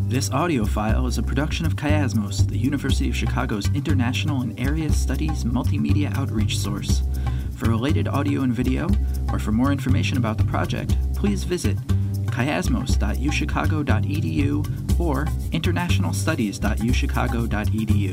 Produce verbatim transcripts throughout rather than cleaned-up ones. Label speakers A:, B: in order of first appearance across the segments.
A: This audio file is a production of Chiasmos, the University of Chicago's international and area studies multimedia outreach source. For related audio and video, or for more information about the project, please visit chiasmos dot u chicago dot e d u or international studies dot u chicago dot e d u.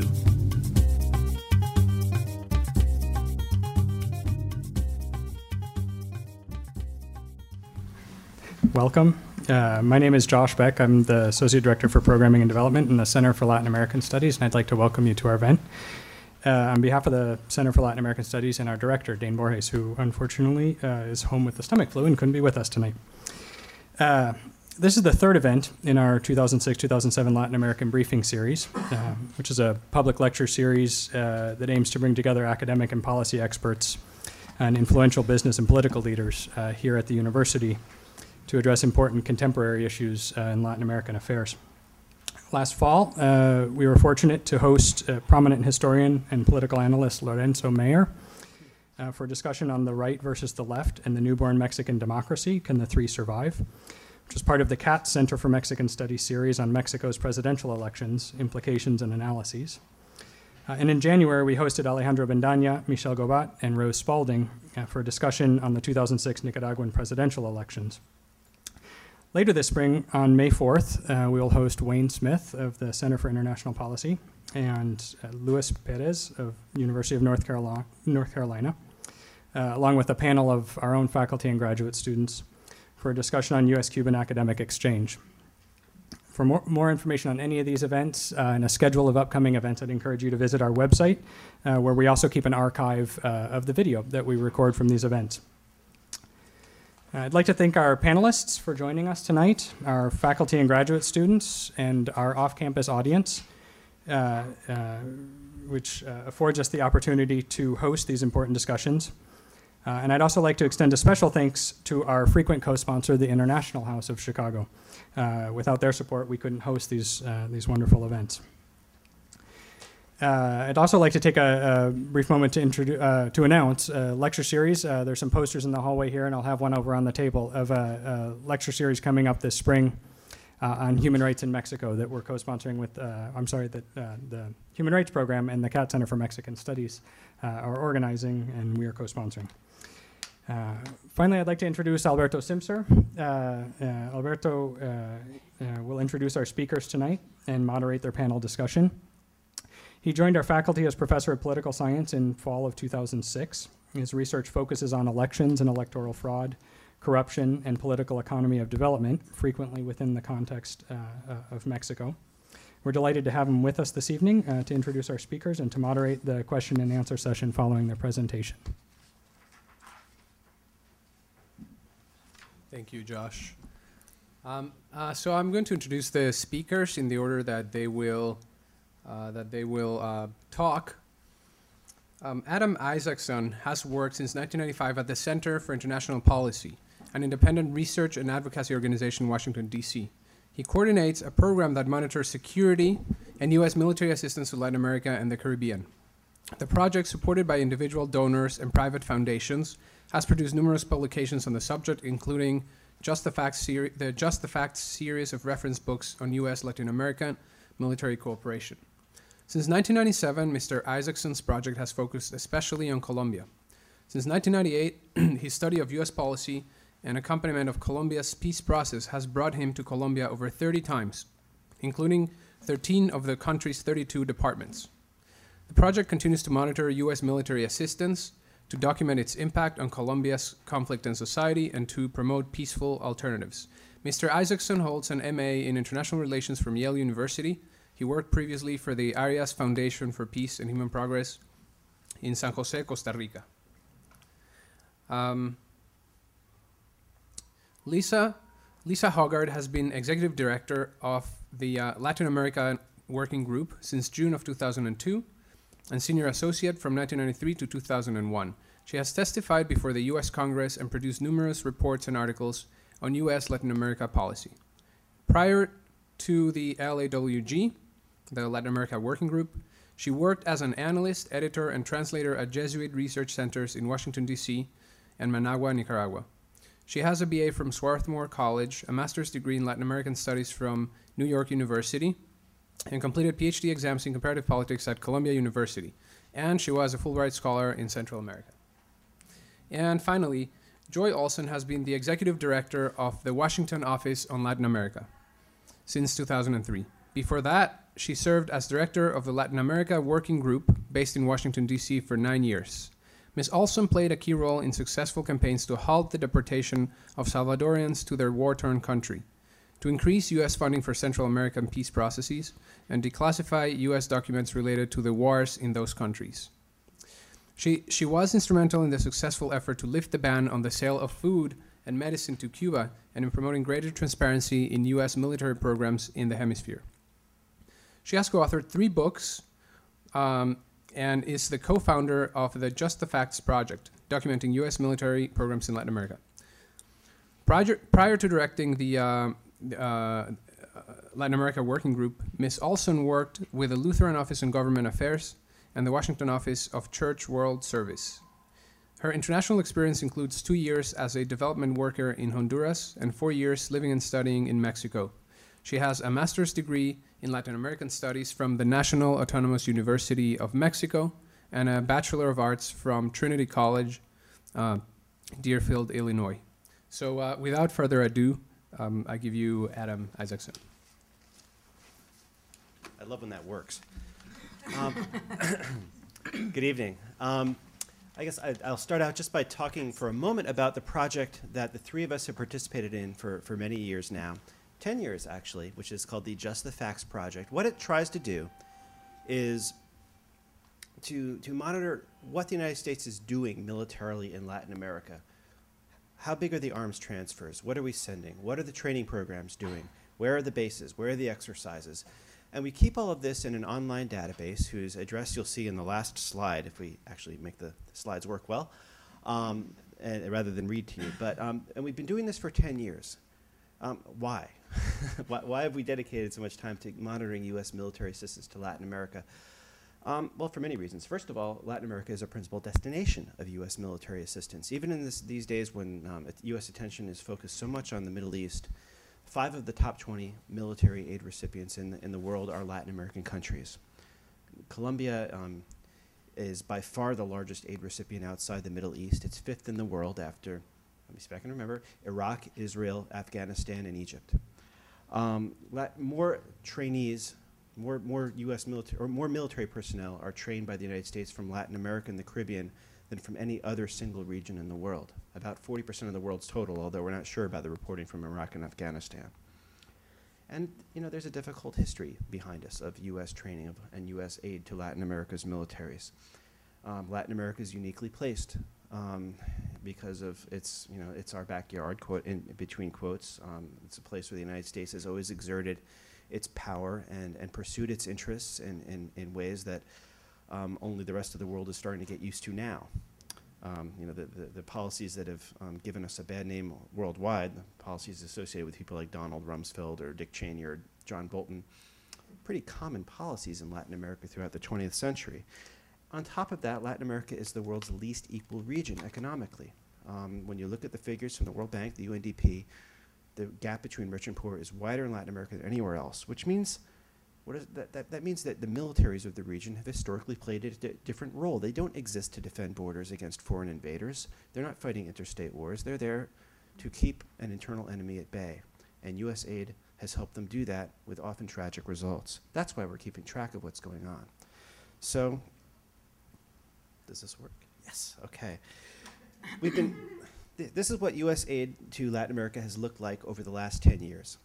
B: Welcome. Uh, my name is Josh Beck. I'm the Associate Director for Programming and Development in the Center for Latin American Studies, and I'd like to welcome you to our event. Uh, on behalf of the Center for Latin American Studies and our director, Dane Borges, who unfortunately uh, is home with the stomach flu and couldn't be with us tonight. Uh, this is the third event in our two thousand six two thousand seven Latin American Briefing Series, uh, which is a public lecture series uh, that aims to bring together academic and policy experts and influential business and political leaders uh, here at the university to address important contemporary issues uh, in Latin American affairs. Last fall, uh, we were fortunate to host a prominent historian and political analyst Lorenzo Meyer uh, for a discussion on the right versus the left and the newborn Mexican democracy, Can the Three Survive?, which is part of the C A T Center for Mexican Studies series on Mexico's presidential elections, implications and analyses. Uh, and in January, we hosted Alejandro Bendaña, Michelle Gobat, and Rose Spalding uh, for a discussion on the two thousand six Nicaraguan presidential elections. Later this spring, on May fourth, uh, we will host Wayne Smith of the Center for International Policy and uh, Luis Perez of University of North Carolina, North Carolina uh, along with a panel of our own faculty and graduate students for a discussion on U S Cuban academic exchange. For more, more information on any of these events uh, and a schedule of upcoming events, I'd encourage you to visit our website, uh, where we also keep an archive uh, of the video that we record from these events. I'd like to thank our panelists for joining us tonight, our faculty and graduate students, and our off-campus audience, uh, uh, which uh, affords us the opportunity to host these important discussions. Uh, and I'd also like to extend a special thanks to our frequent co-sponsor, the International House of Chicago. Uh, without their support, we couldn't host these, uh, these wonderful events. Uh, I'd also like to take a, a brief moment to introduce, uh, to announce a lecture series. Uh, there's some posters in the hallway here, and I'll have one over on the table of a, a lecture series coming up this spring uh, on human rights in Mexico that we're co-sponsoring with, uh, I'm sorry, that uh, the Human Rights Program and the C A T Center for Mexican Studies uh, are organizing, and we are co-sponsoring. Uh, finally, I'd like to introduce Alberto Simser. Uh, uh, Alberto uh, uh, will introduce our speakers tonight and moderate their panel discussion. He joined our faculty as professor of political science in fall of two thousand six. His research focuses on elections and electoral fraud, corruption, and political economy of development, frequently within the context uh, uh, of Mexico. We're delighted to have him with us this evening uh, to introduce our speakers and to moderate the question and answer session following their presentation.
C: Thank you, Josh. Um, uh, so I'm going to introduce the speakers in the order that they will Uh, that they will uh, talk. Um, Adam Isaacson has worked since nineteen ninety-five at the Center for International Policy, an independent research and advocacy organization in Washington, D C. He coordinates a program that monitors security and U S military assistance to Latin America and the Caribbean. The project, supported by individual donors and private foundations, has produced numerous publications on the subject, including Just the Facts seri- the Just the Facts series of reference books on U S Latin American military cooperation. Since nineteen ninety-seven, Mister Isaacson's project has focused especially on Colombia. Since nineteen ninety-eight, his study of U S policy and accompaniment of Colombia's peace process has brought him to Colombia over thirty times, including thirteen of the country's thirty-two departments. The project continues to monitor U S military assistance, to document its impact on Colombia's conflict and society, and to promote peaceful alternatives. Mister Isaacson holds an M A in International Relations from Yale University. He worked previously for the Arias Foundation for Peace and Human Progress in San Jose, Costa Rica. Um, Lisa, Lisa Hoggard has been Executive Director of the uh, Latin America Working Group since June of two thousand two and Senior Associate from nineteen ninety-three to two thousand one. She has testified before the U S Congress and produced numerous reports and articles on U S Latin America policy. Prior to the L A W G, the Latin America Working Group, she worked as an analyst, editor, and translator at Jesuit research centers in Washington, D C and Managua, Nicaragua. She has a B A from Swarthmore College, a master's degree in Latin American Studies from New York University, and completed PhD exams in comparative politics at Columbia University. And she was a Fulbright Scholar in Central America. And finally, Joy Olson has been the Executive Director of the Washington Office on Latin America since two thousand three. Before that, she served as Director of the Latin America Working Group based in Washington, D C for nine years. Miz Olson played a key role in successful campaigns to halt the deportation of Salvadorians to their war-torn country, to increase U S funding for Central American peace processes, and declassify U S documents related to the wars in those countries. She, she was instrumental in the successful effort to lift the ban on the sale of food and medicine to Cuba and in promoting greater transparency in U S military programs in the hemisphere. She has co-authored three books um, and is the co-founder of the Just the Facts Project, documenting U S military programs in Latin America. Prior, prior to directing the uh, uh, Latin America Working Group, Miz Olson worked with the Lutheran Office on Government Affairs and the Washington Office of Church World Service. Her international experience includes two years as a development worker in Honduras and four years living and studying in Mexico. She has a master's degree in Latin American Studies from the National Autonomous University of Mexico and a Bachelor of Arts from Trinity College, uh, Deerfield, Illinois. So uh, without further ado, um, I give you Adam Isaacson.
D: I love when that works. Um, good evening. Um, I guess I, I'll start out just by talking for a moment about the project that the three of us have participated in for, for many years now. ten years, actually, which is called the Just the Facts Project. What it tries to do is to, to monitor what the United States is doing militarily in Latin America. How big are the arms transfers? What are we sending? What are the training programs doing? Where are the bases? Where are the exercises? And we keep all of this in an online database whose address you'll see in the last slide, if we actually make the slides work well, um, and, rather than read to you. But, um, and we've been doing this for ten years. Um, why? why? Why have we dedicated so much time to monitoring U S military assistance to Latin America? Um, well, for many reasons. First of all, Latin America is a principal destination of U S military assistance. Even in this, these days when um, U S attention is focused so much on the Middle East, five of the top twenty military aid recipients in the, in the world are Latin American countries. Colombia um, is by far the largest aid recipient outside the Middle East. It's fifth in the world after, let me see if I can remember, Iraq, Israel, Afghanistan, and Egypt. Um, more trainees, more, more U S military, or more military personnel are trained by the United States from Latin America and the Caribbean than from any other single region in the world. About forty percent of the world's total, although we're not sure about the reporting from Iraq and Afghanistan. And you know, there's a difficult history behind us of U S training of, and U S aid to Latin America's militaries. Um, Latin America is uniquely placed um, because of its, you know, it's our backyard, quote, in between quotes. Um, it's a place where the United States has always exerted its power and, and pursued its interests in, in, in ways that um, only the rest of the world is starting to get used to now. Um, you know, the, the, the policies that have um, given us a bad name worldwide, the policies associated with people like Donald Rumsfeld or Dick Cheney or John Bolton, pretty common policies in Latin America throughout the twentieth century. On top of that, Latin America is the world's least equal region economically. Um, when you look at the figures from the World Bank, the U N D P, the gap between rich and poor is wider in Latin America than anywhere else, which means What is that, that, that means that the militaries of the region have historically played a di different role. They don't exist to defend borders against foreign invaders. They're not fighting interstate wars. They're there to keep an internal enemy at bay. And U S aid has helped them do that with often tragic results. That's why we're keeping track of what's going on. So, does this work? Yes, okay. We've been, th this is what U S aid to Latin America has looked like over the last ten years.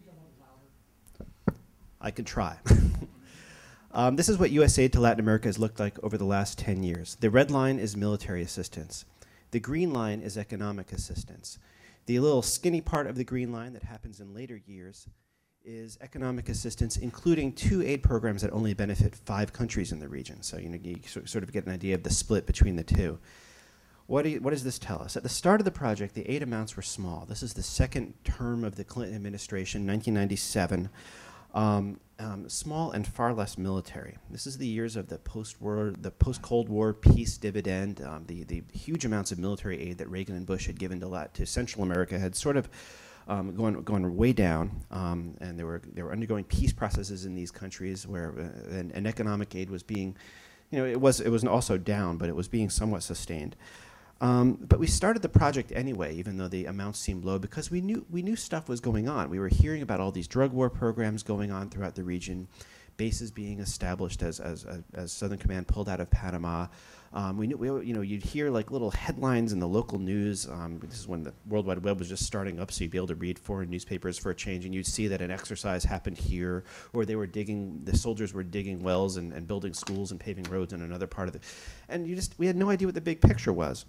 D: I could try. um, this is what U S aid to Latin America has looked like over the last ten years. The red line is military assistance. The green line is economic assistance. The little skinny part of the green line that happens in later years is economic assistance, including two aid programs that only benefit five countries in the region. So you know, you so, sort of get an idea of the split between the two. What, do you, what does this tell us? At the start of the project, the aid amounts were small. This is the second term of the Clinton administration, nineteen ninety-seven. Um, um, small and far less military. This is the years of the post-war, the post-Cold War peace dividend. Um, the the huge amounts of military aid that Reagan and Bush had given to Lat- to Central America had sort of um, gone gone way down, um, and they were they were undergoing peace processes in these countries where uh, and, and economic aid was being, you know, it was it was also down, but it was being somewhat sustained. Um, but we started the project anyway, even though the amounts seemed low, because we knew we knew stuff was going on. We were hearing about all these drug war programs going on throughout the region, bases being established as as, as, as Southern Command pulled out of Panama. Um, we knew, we, you know, you'd hear like little headlines in the local news. Um, this is when the World Wide Web was just starting up, so you'd be able to read foreign newspapers for a change, and you'd see that an exercise happened here, or they were digging, the soldiers were digging wells and, and building schools and paving roads in another part of the, and you just, we had no idea what the big picture was.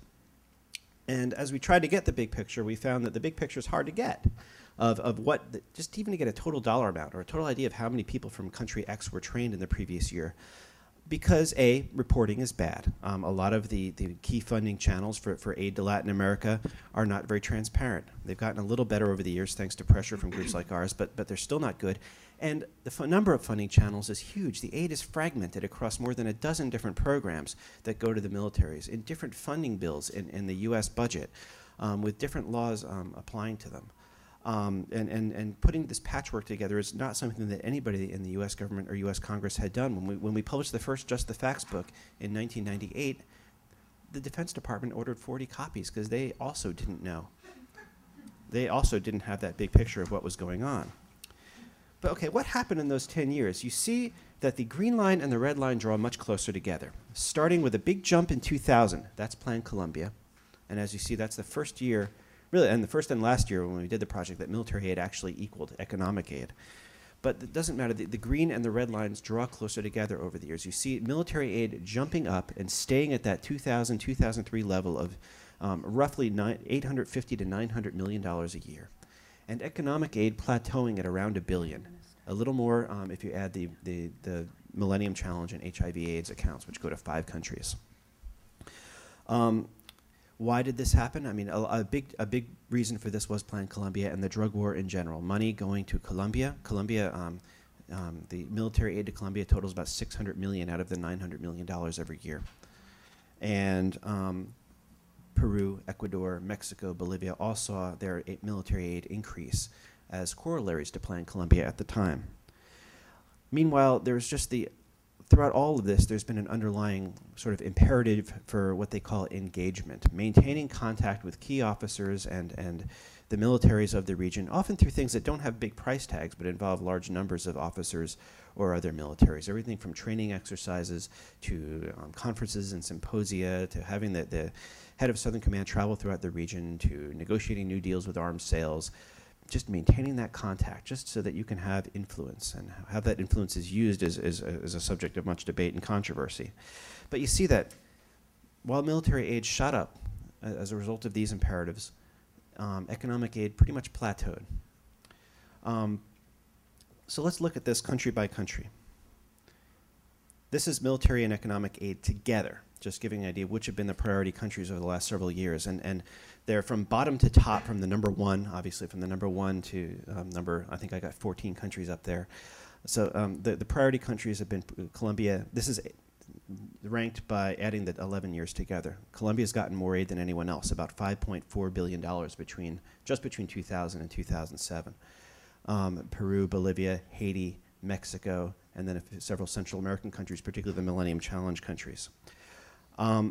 D: And as we tried to get the big picture, we found that the big picture is hard to get, of, of what, the, just even to get a total dollar amount or a total idea of how many people from country X were trained in the previous year. Because A, reporting is bad. Um, a lot of the, the key funding channels for, for aid to Latin America are not very transparent. They've gotten a little better over the years thanks to pressure from groups like ours, but, but they're still not good. And the f number of funding channels is huge. The aid is fragmented across more than a dozen different programs that go to the militaries in different funding bills in, in the U S budget um, with different laws um, applying to them. Um, and, and, and putting this patchwork together is not something that anybody in the U S government or U S Congress had done. When we, when we published the first Just the Facts book in nineteen ninety-eight, the Defense Department ordered forty copies because they also didn't know. They also didn't have that big picture of what was going on. But okay, what happened in those ten years? You see that the green line and the red line draw much closer together, starting with a big jump in two thousand. That's Plan Colombia. And as you see, that's the first year, really, and the first and last year when we did the project, that military aid actually equaled economic aid. But it doesn't matter. The, the green and the red lines draw closer together over the years. You see military aid jumping up and staying at that two thousand, two thousand three level of um, roughly nine, eight hundred fifty to nine hundred million dollars a year. And economic aid plateauing at around a billion. A little more um, if you add the, the, the Millennium Challenge and H I V AIDS accounts, which go to five countries. Um, why did this happen? I mean, a, a, big, a big reason for this was Plan Colombia and the drug war in general. Money going to Colombia. Colombia, um, um, the military aid to Colombia totals about six hundred million dollars out of the nine hundred million dollars every year. And um, Peru, Ecuador, Mexico, Bolivia all saw their military aid increase as corollaries to Plan Colombia at the time. Meanwhile, there's just the, throughout all of this, there's been an underlying sort of imperative for what they call engagement, maintaining contact with key officers and, and the militaries of the region, often through things that don't have big price tags but involve large numbers of officers or other militaries. Everything from training exercises to um, conferences and symposia to having the, the head of Southern Command travel throughout the region to negotiating new deals with arms sales. Just maintaining that contact, just so that you can have influence, and how that influence is used is, is, is a subject of much debate and controversy. But you see that while military aid shot up uh, as a result of these imperatives, um, economic aid pretty much plateaued. Um, so let's look at this country by country. This is military and economic aid together, just giving an idea of which have been the priority countries over the last several years. And, and they're from bottom to top, from the number one, obviously from the number one to um, number, I think I got fourteen countries up there. So um, the, the priority countries have been Colombia. This is ranked by adding the eleven years together. Colombia's gotten more aid than anyone else, about five point four billion dollars between, just between two thousand and two thousand seven. Um, Peru, Bolivia, Haiti, Mexico, and then a several Central American countries, particularly the Millennium Challenge countries. Um,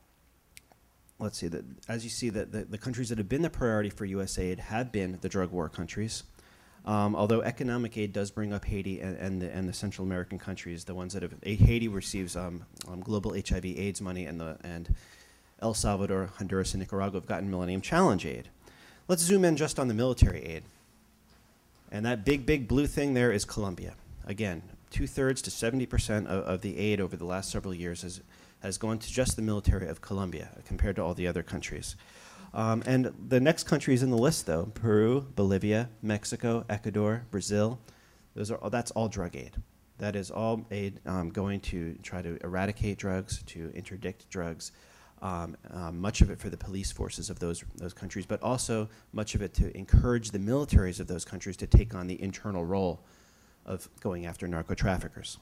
D: let's see, the, as you see, the, the, the countries that have been the priority for U S aid have been the drug war countries. Um, although economic aid does bring up Haiti and, and, the, and the Central American countries, the ones that have, Haiti receives um, um, global H I V AIDS money, and, the, and El Salvador, Honduras, and Nicaragua have gotten Millennium Challenge aid. Let's zoom in just on the military aid. And that big, big blue thing there is Colombia. Again, two-thirds to seventy percent of, of the aid over the last several years has, has gone to just the military of Colombia compared to all the other countries. Um, and the next countries in the list, though, Peru, Bolivia, Mexico, Ecuador, Brazil, those are, that's all drug aid. That is all aid um, going to try to eradicate drugs, to interdict drugs, um, um, much of it for the police forces of those, those countries, but also much of it to encourage the militaries of those countries to take on the internal role of going after narco-traffickers.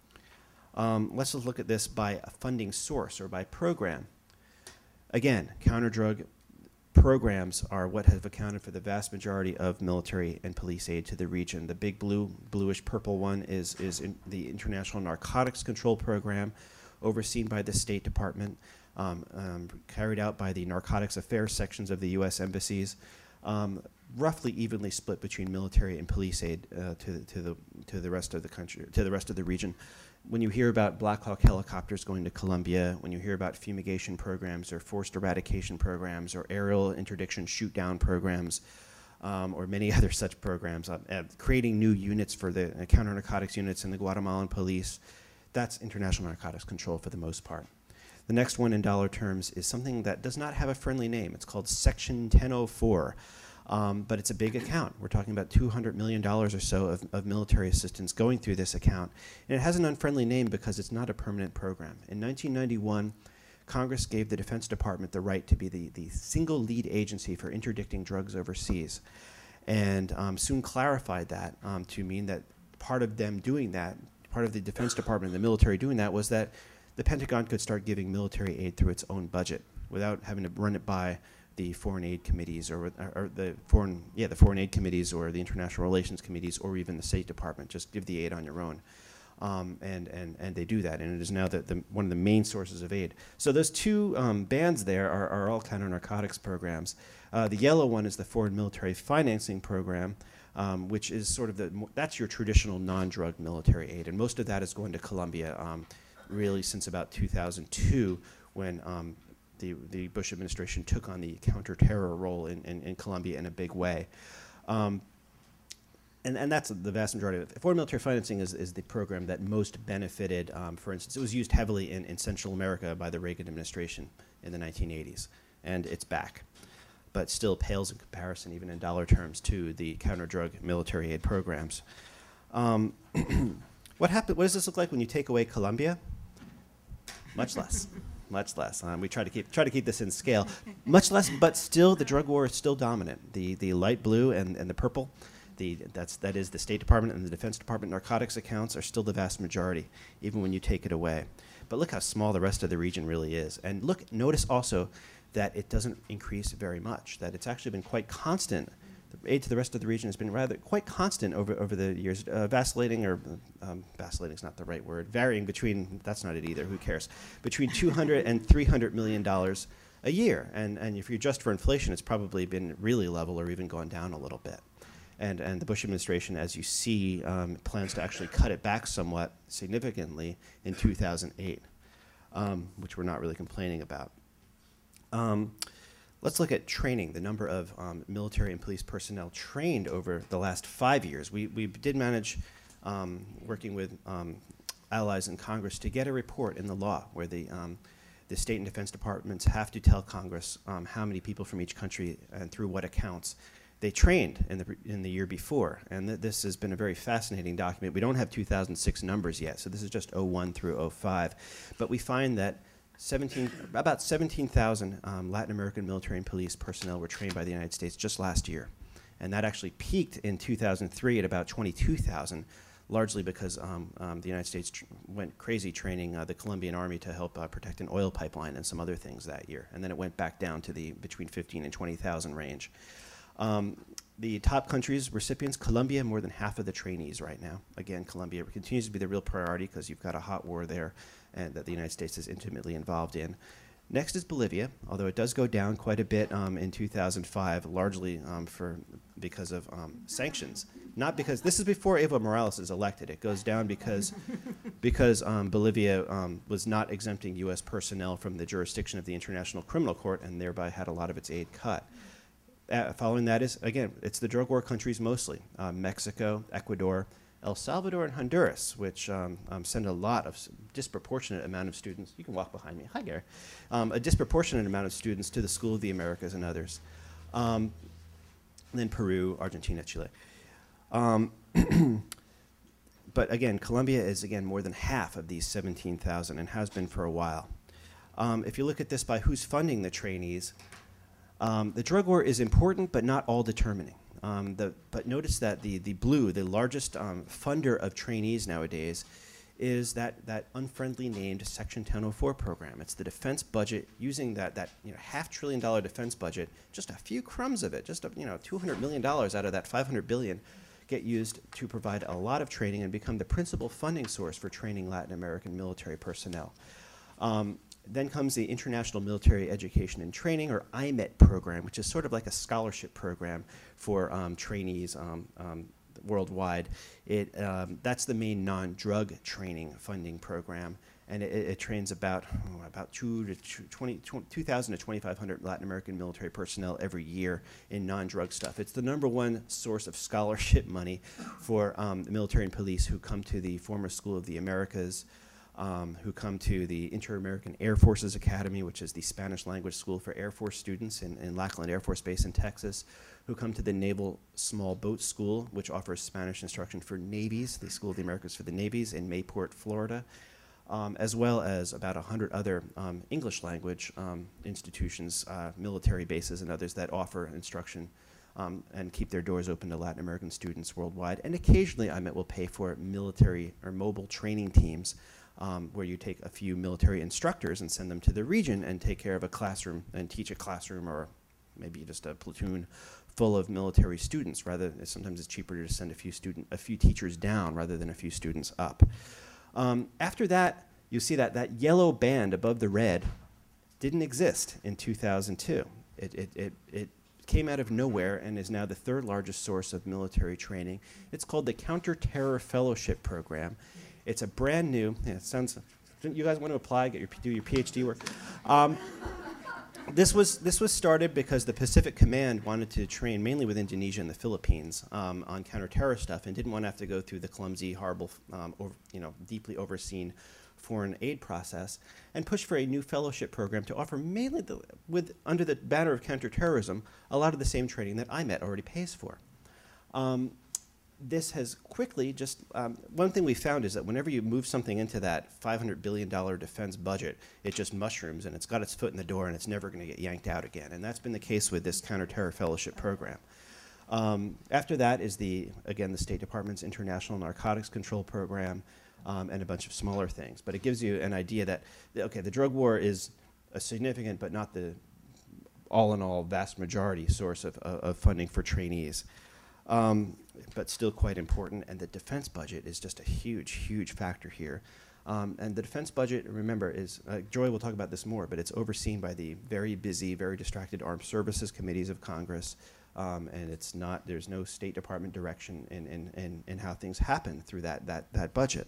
D: Um, let's just look at this by a funding source or by program. Again, counter-drug programs are what have accounted for the vast majority of military and police aid to the region. The big blue, bluish purple one is, is in the International Narcotics Control Program, overseen by the State Department, um, um, carried out by the Narcotics Affairs sections of the U S embassies, um, roughly evenly split between military and police aid uh, to, to, the, to the rest of the country, to the rest of the region. When you hear about Black Hawk helicopters going to Colombia, when you hear about fumigation programs or forced eradication programs or aerial interdiction shoot-down programs, um, or many other such programs, uh, uh, creating new units for the uh, counter-narcotics units in the Guatemalan police, that's international narcotics control for the most part. The next one in dollar terms is something that does not have a friendly name. It's called Section ten oh four. Um, but it's a big account. We're talking about two hundred million dollars or so of, of military assistance going through this account. And it has an unfriendly name because it's not a permanent program. In nineteen ninety-one, Congress gave the Defense Department the right to be the, the single lead agency for interdicting drugs overseas. And um, soon clarified that um, to mean that part of them doing that, part of the Defense Department and the military doing that, was that the Pentagon could start giving military aid through its own budget without having to run it by the foreign aid committees or, or, or the foreign, yeah, the foreign aid committees or the international relations committees or even the State Department. Just give the aid on your own. Um, and, and, and they do that, and it is now the, the, one of the main sources of aid. So those two um, bands there are, are all counter-narcotics programs. Uh, the yellow one is the Foreign Military Financing Program, um, which is sort of the, that's your traditional non-drug military aid, and most of that is going to Colombia um, really since about two thousand two when um, The, the Bush administration took on the counter-terror role in, in, in Colombia in a big way. Um, and, and that's the vast majority of it. Foreign military financing is, is the program that most benefited, um, for instance, it was used heavily in, in Central America by the Reagan administration in the nineteen eighties, and it's back. But still pales in comparison, even in dollar terms, to the counter-drug military aid programs. Um, what happen, what does this look like when you take away Colombia? Much less. Much less. Um, we try to keep try to keep this in scale. Much less, but still, the drug war is still dominant. The the light blue and, and the purple, the that's that is the State Department and the Defense Department narcotics accounts are still the vast majority, even when you take it away. But look how small the rest of the region really is. And look, notice also that it doesn't increase very much. That it's actually been quite constant. The aid to the rest of the region has been rather quite constant over over the years, uh, vacillating or um, vacillating is not the right word, varying between, that's not it either, who cares, between two hundred and three hundred million dollars a year. And, and if you adjust for inflation, it's probably been really level or even gone down a little bit. And, and the Bush administration, as you see, um, plans to actually cut it back somewhat significantly in two thousand eight, um, which we're not really complaining about. Um, Let's look at training, the number of um, military and police personnel trained over the last five years. We, we did manage, um, working with um, allies in Congress, to get a report in the law where the, um, the state and defense departments have to tell Congress um, how many people from each country and through what accounts they trained in the, in the year before. And th this has been a very fascinating document. We don't have two thousand six numbers yet, so this is just oh one through oh five. But we find that seventeen, about seventeen thousand um, Latin American military and police personnel were trained by the United States just last year. And that actually peaked in two thousand three at about twenty-two thousand, largely because um, um, the United States tr went crazy training uh, the Colombian army to help uh, protect an oil pipeline and some other things that year. And then it went back down to the between fifteen and twenty thousand range. Um, the top countries, recipients, Colombia, more than half of the trainees right now. Again, Colombia continues to be the real priority because you've got a hot war there and that the United States is intimately involved in. Next is Bolivia, although it does go down quite a bit um, in two thousand five, largely um, for because of um, sanctions. Not because, this is before Evo Morales is elected. It goes down because, because um, Bolivia um, was not exempting U S personnel from the jurisdiction of the International Criminal Court and thereby had a lot of its aid cut. Uh, following that is, again, it's the drug war countries mostly, uh, Mexico, Ecuador, El Salvador, and Honduras, which um, um, send a lot of s disproportionate amount of students. You can walk behind me. Hi, Gary. Um, a disproportionate amount of students to the School of the Americas and others. Um, and then Peru, Argentina, Chile. Um, but again, Colombia is, again, more than half of these seventeen thousand and has been for a while. Um, if you look at this by who's funding the trainees, Um, the drug war is important, but not all determining. Um, the, but notice that the, the blue, the largest um, funder of trainees nowadays, is that, that unfriendly named Section ten oh four program. It's the defense budget, using that, that you know, half trillion dollar defense budget, just a few crumbs of it, just a, you know, two hundred million dollars out of that five hundred billion dollars get used to provide a lot of training and become the principal funding source for training Latin American military personnel. Um, then comes the International Military Education and Training, or I M E T program, which is sort of like a scholarship program for um, trainees um, um, worldwide. It, um, that's the main non-drug training funding program, and it, it trains about oh, about two to twenty, two thousand to twenty-five hundred Latin American military personnel every year in non-drug stuff. It's the number one source of scholarship money for um, the military and police who come to the former School of the Americas, um, who come to the Inter-American Air Forces Academy, which is the Spanish language school for Air Force students in, in Lackland Air Force Base in Texas, who come to the Naval Small Boat School, which offers Spanish instruction for navies, the School of the Americas for the navies in Mayport, Florida, um, as well as about one hundred other um, English language um, institutions, uh, military bases and others that offer instruction um, and keep their doors open to Latin American students worldwide. And occasionally I M E T will pay for military or mobile training teams um, where you take a few military instructors and send them to the region and take care of a classroom and teach a classroom, or maybe just a platoon full of military students. Rather, sometimes it's cheaper to send a few student, a few teachers down rather than a few students up. Um, after that, you see that that yellow band above the red didn't exist in two thousand two. It, it, it, it came out of nowhere and is now the third largest source of military training. It's called the Counter-Terror Fellowship Program. It's a brand new, yeah, it sounds, you guys want to apply, get your, do your PhD work? Um, This was, this was started because the Pacific Command wanted to train mainly with Indonesia and the Philippines um, on counterterror stuff, and didn't want to have to go through the clumsy, horrible, um, over, you know, deeply overseen foreign aid process, and pushed for a new fellowship program to offer mainly, the, with, under the banner of counterterrorism, a lot of the same training that I M E T already pays for. Um, this has quickly just, um, one thing we found is that whenever you move something into that five hundred billion dollar defense budget, it just mushrooms and it's got its foot in the door and it's never going to get yanked out again. And that's been the case with this counterterror fellowship program. Um, after that is the, again, the State Department's International Narcotics Control Program um, and a bunch of smaller things. But it gives you an idea that, okay, the drug war is a significant but not the all-in-all vast majority source of, of, of funding for trainees. Um, but still quite important, and the defense budget is just a huge, huge factor here. Um, and the defense budget, remember, is, uh, Joy will talk about this more, but it's overseen by the very busy, very distracted Armed Services Committees of Congress, um, and it's not, there's no State Department direction in, in, in, in how things happen through that, that, that budget.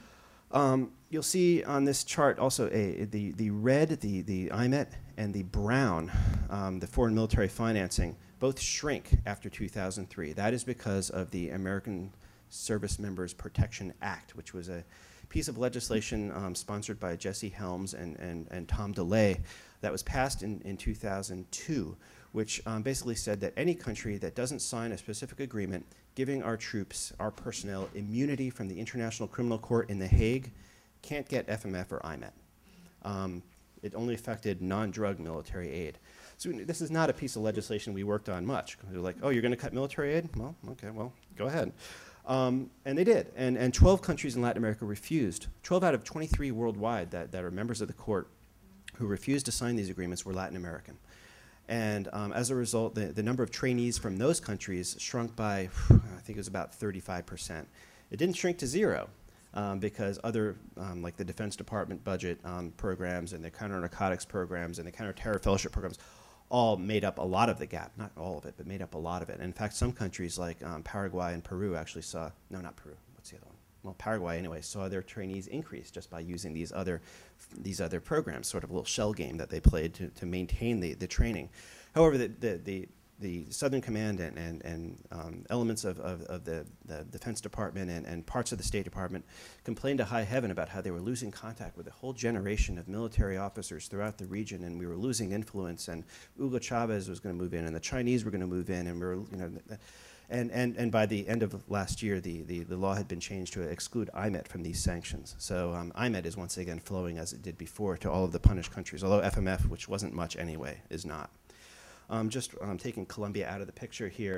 D: Um, you'll see on this chart also a, the, the red, the, the I M E T, and the brown, um, the foreign military financing, both shrink after two thousand three. That is because of the American Service Members Protection Act, which was a piece of legislation um, sponsored by Jesse Helms and, and, and Tom DeLay that was passed in, in two thousand two, which um, basically said that any country that doesn't sign a specific agreement giving our troops, our personnel, immunity from the International Criminal Court in The Hague can't get F M F or I M E T. Um, it only affected non-drug military aid. So this is not a piece of legislation we worked on much. They're like, oh, you're going to cut military aid? Well, okay, well, go ahead. Um, and they did. And, and twelve countries in Latin America refused. twelve out of twenty-three worldwide that, that are members of the court who refused to sign these agreements were Latin American. And um, as a result, the, the number of trainees from those countries shrunk by, I think it was about thirty-five percent. It didn't shrink to zero. Um, because other, um, like the Defense Department budget um, programs and the counter-narcotics programs and the counter-terror fellowship programs all made up a lot of the gap. Not all of it, but made up a lot of it. And in fact, some countries like um, Paraguay and Peru actually saw, no, not Peru, what's the other one? Well, Paraguay anyway, saw their trainees increase just by using these other, these other programs, sort of a little shell game that they played to, to maintain the, the training. However, the, the, the the Southern Command and, and, and um, elements of, of, of the, the Defense Department and, and parts of the State Department complained to high heaven about how they were losing contact with a whole generation of military officers throughout the region, and we were losing influence, and Hugo Chavez was going to move in, and the Chinese were going to move in, and we were, you know, and, and, and by the end of last year, the, the, the law had been changed to exclude I M E T from these sanctions. So um, I M E T is once again flowing as it did before to all of the punished countries, although F M F, which wasn't much anyway, is not. Um, just um, taking Colombia out of the picture here,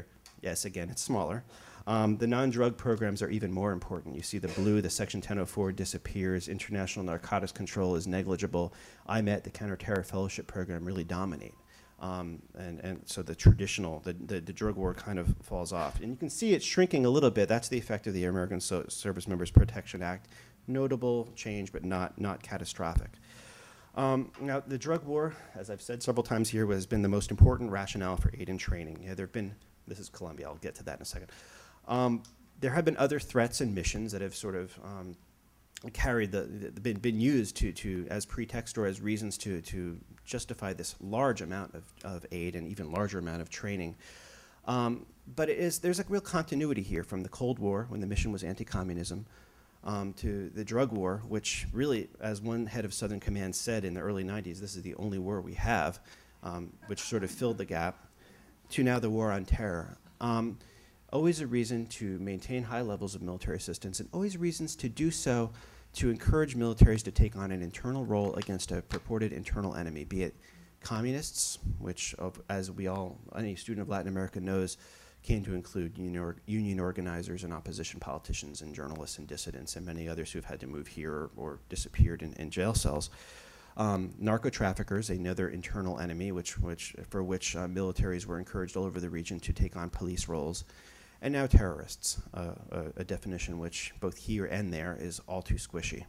D: Yes, again, it's smaller. Um, the non-drug programs are even more important. You see the blue, the Section ten oh four disappears, international narcotics control is negligible. I M E T, the Counterterror Fellowship Program, really dominate. Um, and, and so the traditional, the, the, the drug war kind of falls off. And you can see it shrinking a little bit. That's the effect of the American so Service Members Protection Act. Notable change, but not, not catastrophic. Um, now, the drug war, as I've said several times here, has been the most important rationale for aid and training. Yeah, there have been, this is Colombia, I'll get to that in a second. Um, there have been other threats and missions that have sort of um, carried the, the been, been used to, to as pretext or as reasons to, to justify this large amount of, of aid and even larger amount of training. Um, but it is, there's a real continuity here from the Cold War, when the mission was anti-communism, um, to the drug war, which really, as one head of Southern Command said in the early nineties, this is the only war we have, um, which sort of filled the gap, to now the war on terror. Um, always a reason to maintain high levels of military assistance, and always reasons to do so to encourage militaries to take on an internal role against a purported internal enemy, be it communists, which, of, as we all, any student of Latin America knows, came to include union, or, union organizers and opposition politicians and journalists and dissidents and many others who have had to move here or, or disappeared in, in jail cells. Um, narco-traffickers, another internal enemy, which, which, for which uh, militaries were encouraged all over the region to take on police roles. And now terrorists, uh, a, a definition which both here and there is all too squishy.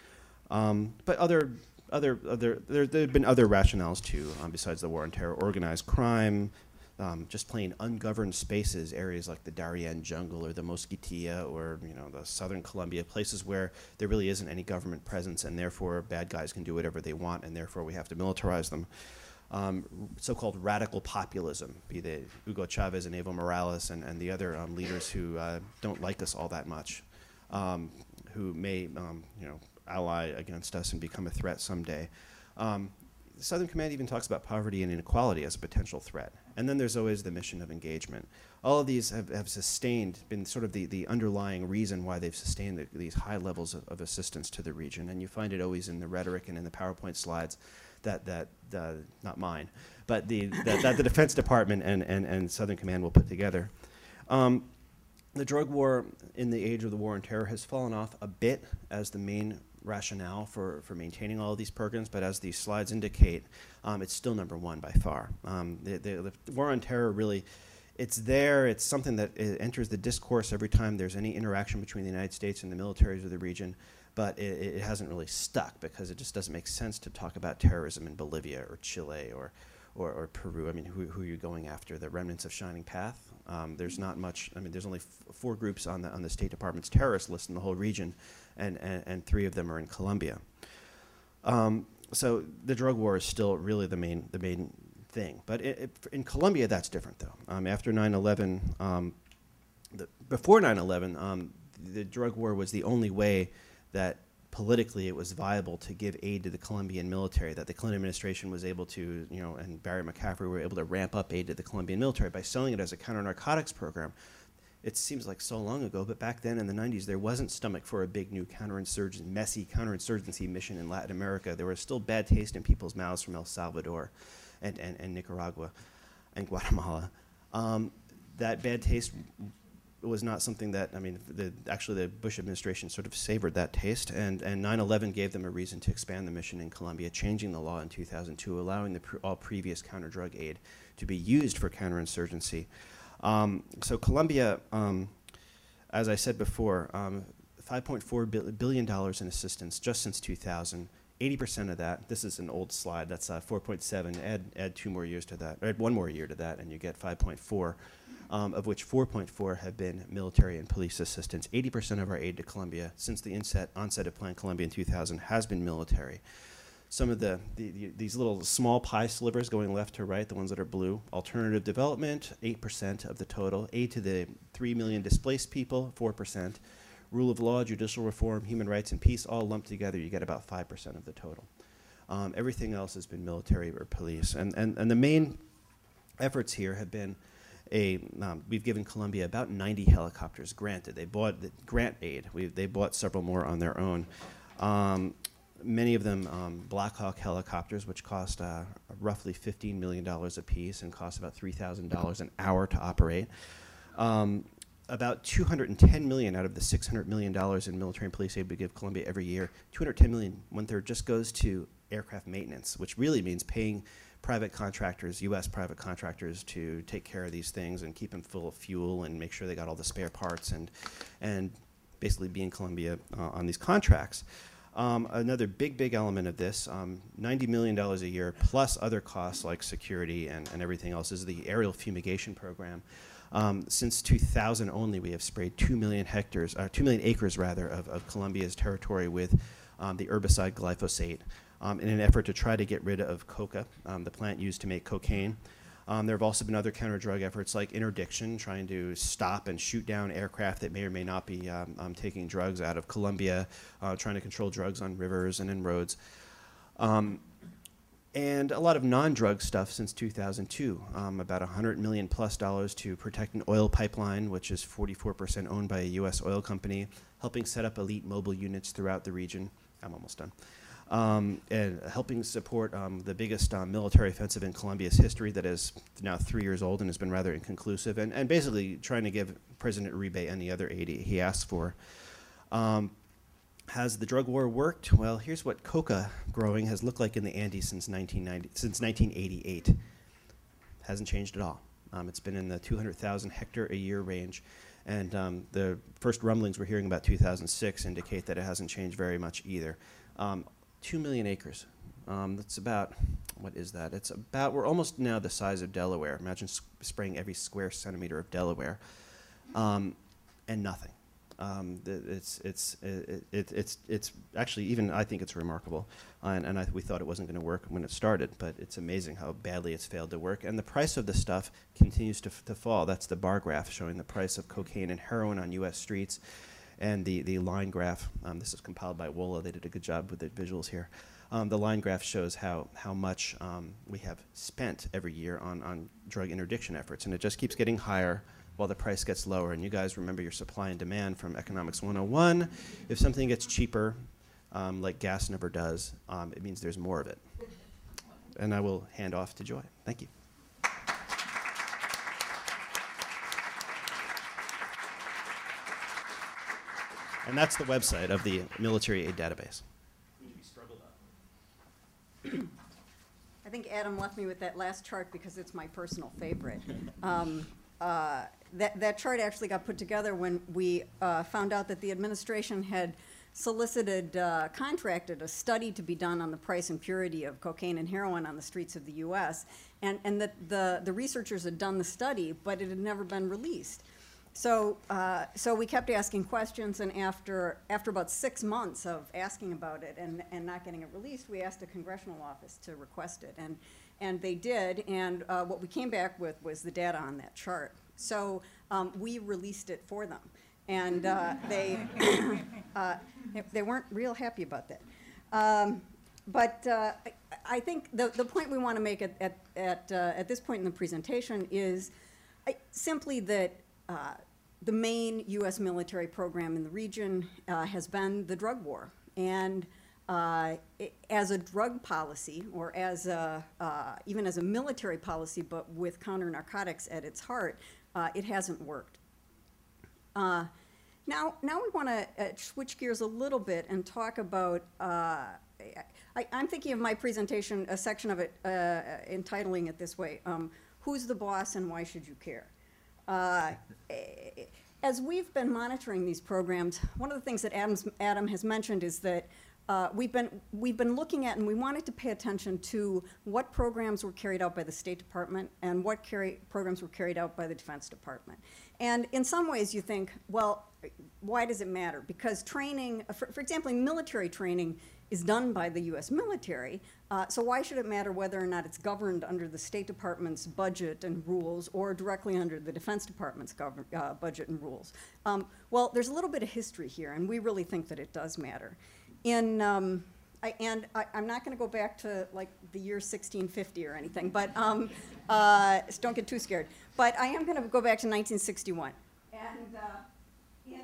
D: Um, but other, other, other, there, there have been other rationales too, um, besides the war on terror: organized crime, um, just plain ungoverned spaces, areas like the Darien jungle or the Mosquitilla or you know the southern Colombia, places where there really isn't any government presence, and therefore bad guys can do whatever they want, and therefore we have to militarize them. Um, so-called radical populism, be they Hugo Chavez and Evo Morales and, and the other um, leaders who uh, don't like us all that much, um, who may um, you know, ally against us and become a threat someday. Um, Southern Command even talks about poverty and inequality as a potential threat. And then there's always the mission of engagement. All of these have, have sustained, been sort of the, the underlying reason why they've sustained the, these high levels of, of assistance to the region. And you find it always in the rhetoric and in the PowerPoint slides that, that uh, not mine, but the, that, that the Defense Department and, and, and Southern Command will put together. Um, the drug war in the age of the war on terror has fallen off a bit as the main rationale for, for maintaining all of these programs, but as these slides indicate, um, it's still number one by far. Um, the, the, the war on terror really, it's there, it's something that it enters the discourse every time there's any interaction between the United States and the militaries of the region, but it, it hasn't really stuck because it just doesn't make sense to talk about terrorism in Bolivia or Chile or, or, or Peru. I mean, who, who are you going after? The remnants of Shining Path? Um, there's not much, I mean, there's only f four groups on the, on the State Department's terrorist list in the whole region, and, and, and three of them are in Colombia. Um, so the drug war is still really the main, the main thing. But it, it, in Colombia, that's different, though. Um, after nine eleven, um, the, before nine eleven, um, the drug war was the only way that politically it was viable to give aid to the Colombian military, that the Clinton administration was able to, you know, and Barry McCaffrey were able to ramp up aid to the Colombian military by selling it as a counter-narcotics program. It seems like so long ago, but back then in the nineties, there wasn't stomach for a big new counterinsurgent, messy counterinsurgency mission in Latin America. There was still bad taste in people's mouths from El Salvador and, and, and Nicaragua and Guatemala. Um, that bad taste was not something that, I mean, the, actually the Bush administration sort of savored that taste, and, and nine eleven gave them a reason to expand the mission in Colombia, changing the law in two thousand two, allowing the pr all previous counter-drug aid to be used for counterinsurgency. Um, so Colombia, um, as I said before, um, five point four billion dollars in assistance just since two thousand. eighty percent of that, this is an old slide, that's uh, four point seven, add, add two more years to that, or add one more year to that, and you get five point four. Um, of which four point four have been military and police assistance. eighty percent of our aid to Colombia since the inset, onset of Plan Colombia in two thousand has been military. Some of the, the, the these little small pie slivers going left to right, the ones that are blue, alternative development, eight percent of the total. Aid to the three million displaced people, four percent. Rule of law, judicial reform, human rights, and peace all lumped together, you get about five percent of the total. Um, everything else has been military or police. And, and, and the main efforts here have been A, um, we've given Colombia about ninety helicopters granted. They bought the grant aid. We, they bought several more on their own. Um, many of them um, Black Hawk helicopters, which cost uh, roughly fifteen million dollars a piece and cost about three thousand dollars an hour to operate. Um, about two hundred ten million out of the six hundred million dollars in military and police aid we give Colombia every year, two hundred ten million, one third, just goes to aircraft maintenance, which really means paying private contractors, U S private contractors, to take care of these things and keep them full of fuel and make sure they got all the spare parts and, and basically be in Colombia uh, on these contracts. Um, another big, big element of this, um, ninety million dollars a year plus other costs like security and, and everything else, is the aerial fumigation program. Um, since two thousand only, we have sprayed two million hectares, uh, two million acres rather, of, of Colombia's territory with um, the herbicide glyphosate um, in an effort to try to get rid of coca, um, the plant used to make cocaine. Um, there have also been other counter-drug efforts like interdiction, trying to stop and shoot down aircraft that may or may not be um, um, taking drugs out of Colombia, uh, trying to control drugs on rivers and in roads. Um, and a lot of non-drug stuff since two thousand two, um, about one hundred million plus dollars to protect an oil pipeline, which is forty-four percent owned by a U S oil company, helping set up elite mobile units throughout the region. I'm almost done. Um, and helping support um, the biggest um, military offensive in Colombia's history that is now three years old and has been rather inconclusive, and, and basically trying to give President Uribe any other aid he asks for. Um, has the drug war worked? Well, here's what coca growing has looked like in the Andes since nineteen ninety, since nineteen eighty-eight. Hasn't changed at all. Um, it's been in the two hundred thousand hectare a year range. And um, the first rumblings we're hearing about two thousand six indicate that it hasn't changed very much either. Um, Two million acres. Um, that's about, what is that? It's about, we're almost now the size of Delaware. Imagine sp spraying every square centimeter of Delaware, um, and nothing. Um, th it's, it's, it, it, it's, it's actually, even I think it's remarkable, uh, and, and I, we thought it wasn't going to work when it started, but it's amazing how badly it's failed to work. And the price of the stuff continues to, f to fall. That's the bar graph showing the price of cocaine and heroin on U S streets. And the, the line graph, um, this is compiled by WOLA, they did a good job with the visuals here. Um, the line graph shows how, how much um, we have spent every year on, on drug interdiction efforts, and it just keeps getting higher while the price gets lower. And you guys remember your supply and demand from Economics one oh one. If something gets cheaper, um, like gas never does, um, it means there's more of it. And I will hand off to Joy. Thank you. And that's the website of the military aid database.
E: I think Adam left me with that last chart because it's my personal favorite. Um, uh, that, that chart actually got put together when we uh, found out that the administration had solicited, uh, contracted a study to be done on the price and purity of cocaine and heroin on the streets of the U S And, and that the, the researchers had done the study, but it had never been released. So, uh, so we kept asking questions, and after, after about six months of asking about it and, and not getting it released, we asked the congressional office to request it, and, and they did, and uh, what we came back with was the data on that chart. So um, we released it for them, and uh, they, uh, they weren't real happy about that. Um, but uh, I, I think the, the point we want to make at, at, at, uh, at this point in the presentation is I, simply that Uh, the main U S military program in the region uh, has been the drug war. And uh, it, as a drug policy, or as a, uh, even as a military policy, but with counter-narcotics at its heart, uh, it hasn't worked. Uh, now, now we want to uh, switch gears a little bit and talk about, uh, I, I'm thinking of my presentation, a section of it, uh, entitling it this way, um, Who's the Boss and Why Should You Care? Uh, as we've been monitoring these programs, one of the things that Adam's, Adam has mentioned is that uh, we've been we've been looking at, and we wanted to pay attention to what programs were carried out by the State Department and what carry, programs were carried out by the Defense Department. And in some ways, you think, well, why does it matter? Because training, for, for example, military training is done by the U S military, uh, so why should it matter whether or not it's governed under the State Department's budget and rules or directly under the Defense Department's govern, uh, budget and rules? Um, well, there's a little bit of history here, and we really think that it does matter. In, um, I, and I, I'm not going to go back to like the year sixteen fifty or anything, but um, uh, so don't get too scared. But I am going to go back to nineteen sixty-one. And uh, in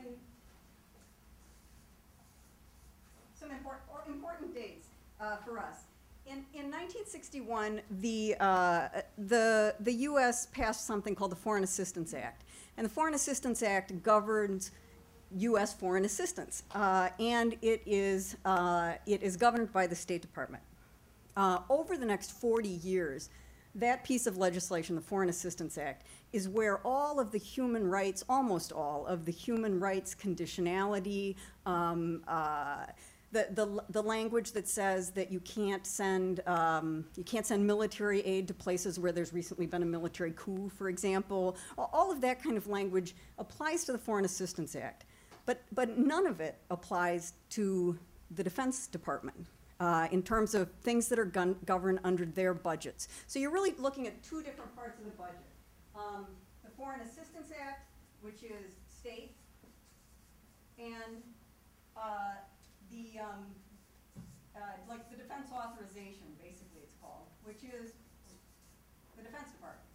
E: some important, important dates uh, for us. In, in nineteen sixty-one, the, uh, the, the U S passed something called the Foreign Assistance Act. And the Foreign Assistance Act governs U S foreign assistance, uh, and it is, uh, it is governed by the State Department. Uh, over the next forty years, that piece of legislation, the Foreign Assistance Act, is where all of the human rights, almost all of the human rights conditionality, um, uh, the, the, the language that says that you can't send, um, you can't send military aid to places where there's recently been a military coup, for example, all of that kind of language applies to the Foreign Assistance Act. But, but none of it applies to the Defense Department. Uh, in terms of things that are gun governed under their budgets. So you're really looking at two different parts of the budget. Um, the Foreign Assistance Act, which is state, and uh, the, um, uh, like the Defense Authorization, basically it's called, which is the Defense Department,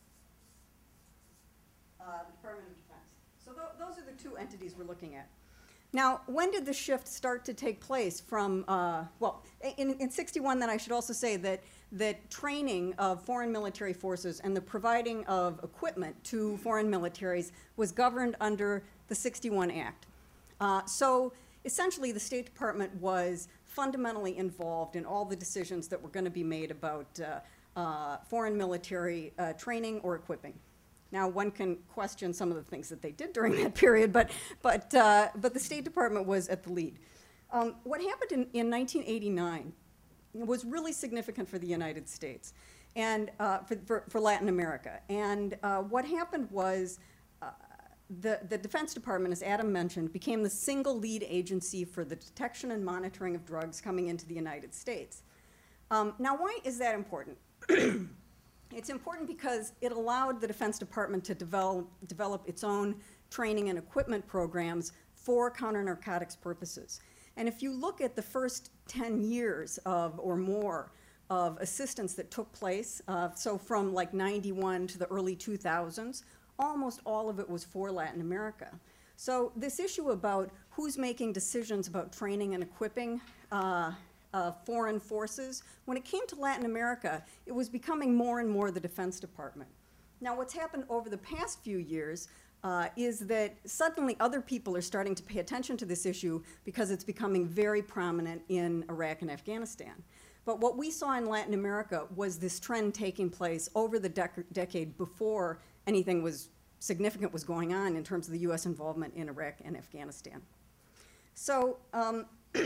E: uh, the Department of Defense. So th those are the two entities we're looking at. Now, when did the shift start to take place from, uh, well, in, in sixty-one, then I should also say that, that training of foreign military forces and the providing of equipment to foreign militaries was governed under the sixty-one Act. Uh, so essentially, the State Department was fundamentally involved in all the decisions that were going to be made about uh, uh, foreign military uh, training or equipping. Now, one can question some of the things that they did during that period, but, but, uh, but the State Department was at the lead. Um, what happened in, in nineteen eighty-nine was really significant for the United States and uh, for, for, for Latin America. And uh, what happened was uh, the, the Defense Department, as Adam mentioned, became the single lead agency for the detection and monitoring of drugs coming into the United States. Um, now, why is that important? It's important because it allowed the Defense Department to develop, develop its own training and equipment programs for counter-narcotics purposes. And if you look at the first ten years of, or more, of assistance that took place, uh, so from like ninety-one to the early two thousands, almost all of it was for Latin America. So this issue about who's making decisions about training and equipping uh, Uh, foreign forces, when it came to Latin America, it was becoming more and more the Defense Department. Now, what's happened over the past few years uh, is that suddenly other people are starting to pay attention to this issue because it's becoming very prominent in Iraq and Afghanistan. But what we saw in Latin America was this trend taking place over the dec decade before anything was significant was going on in terms of the U S involvement in Iraq and Afghanistan. So, um,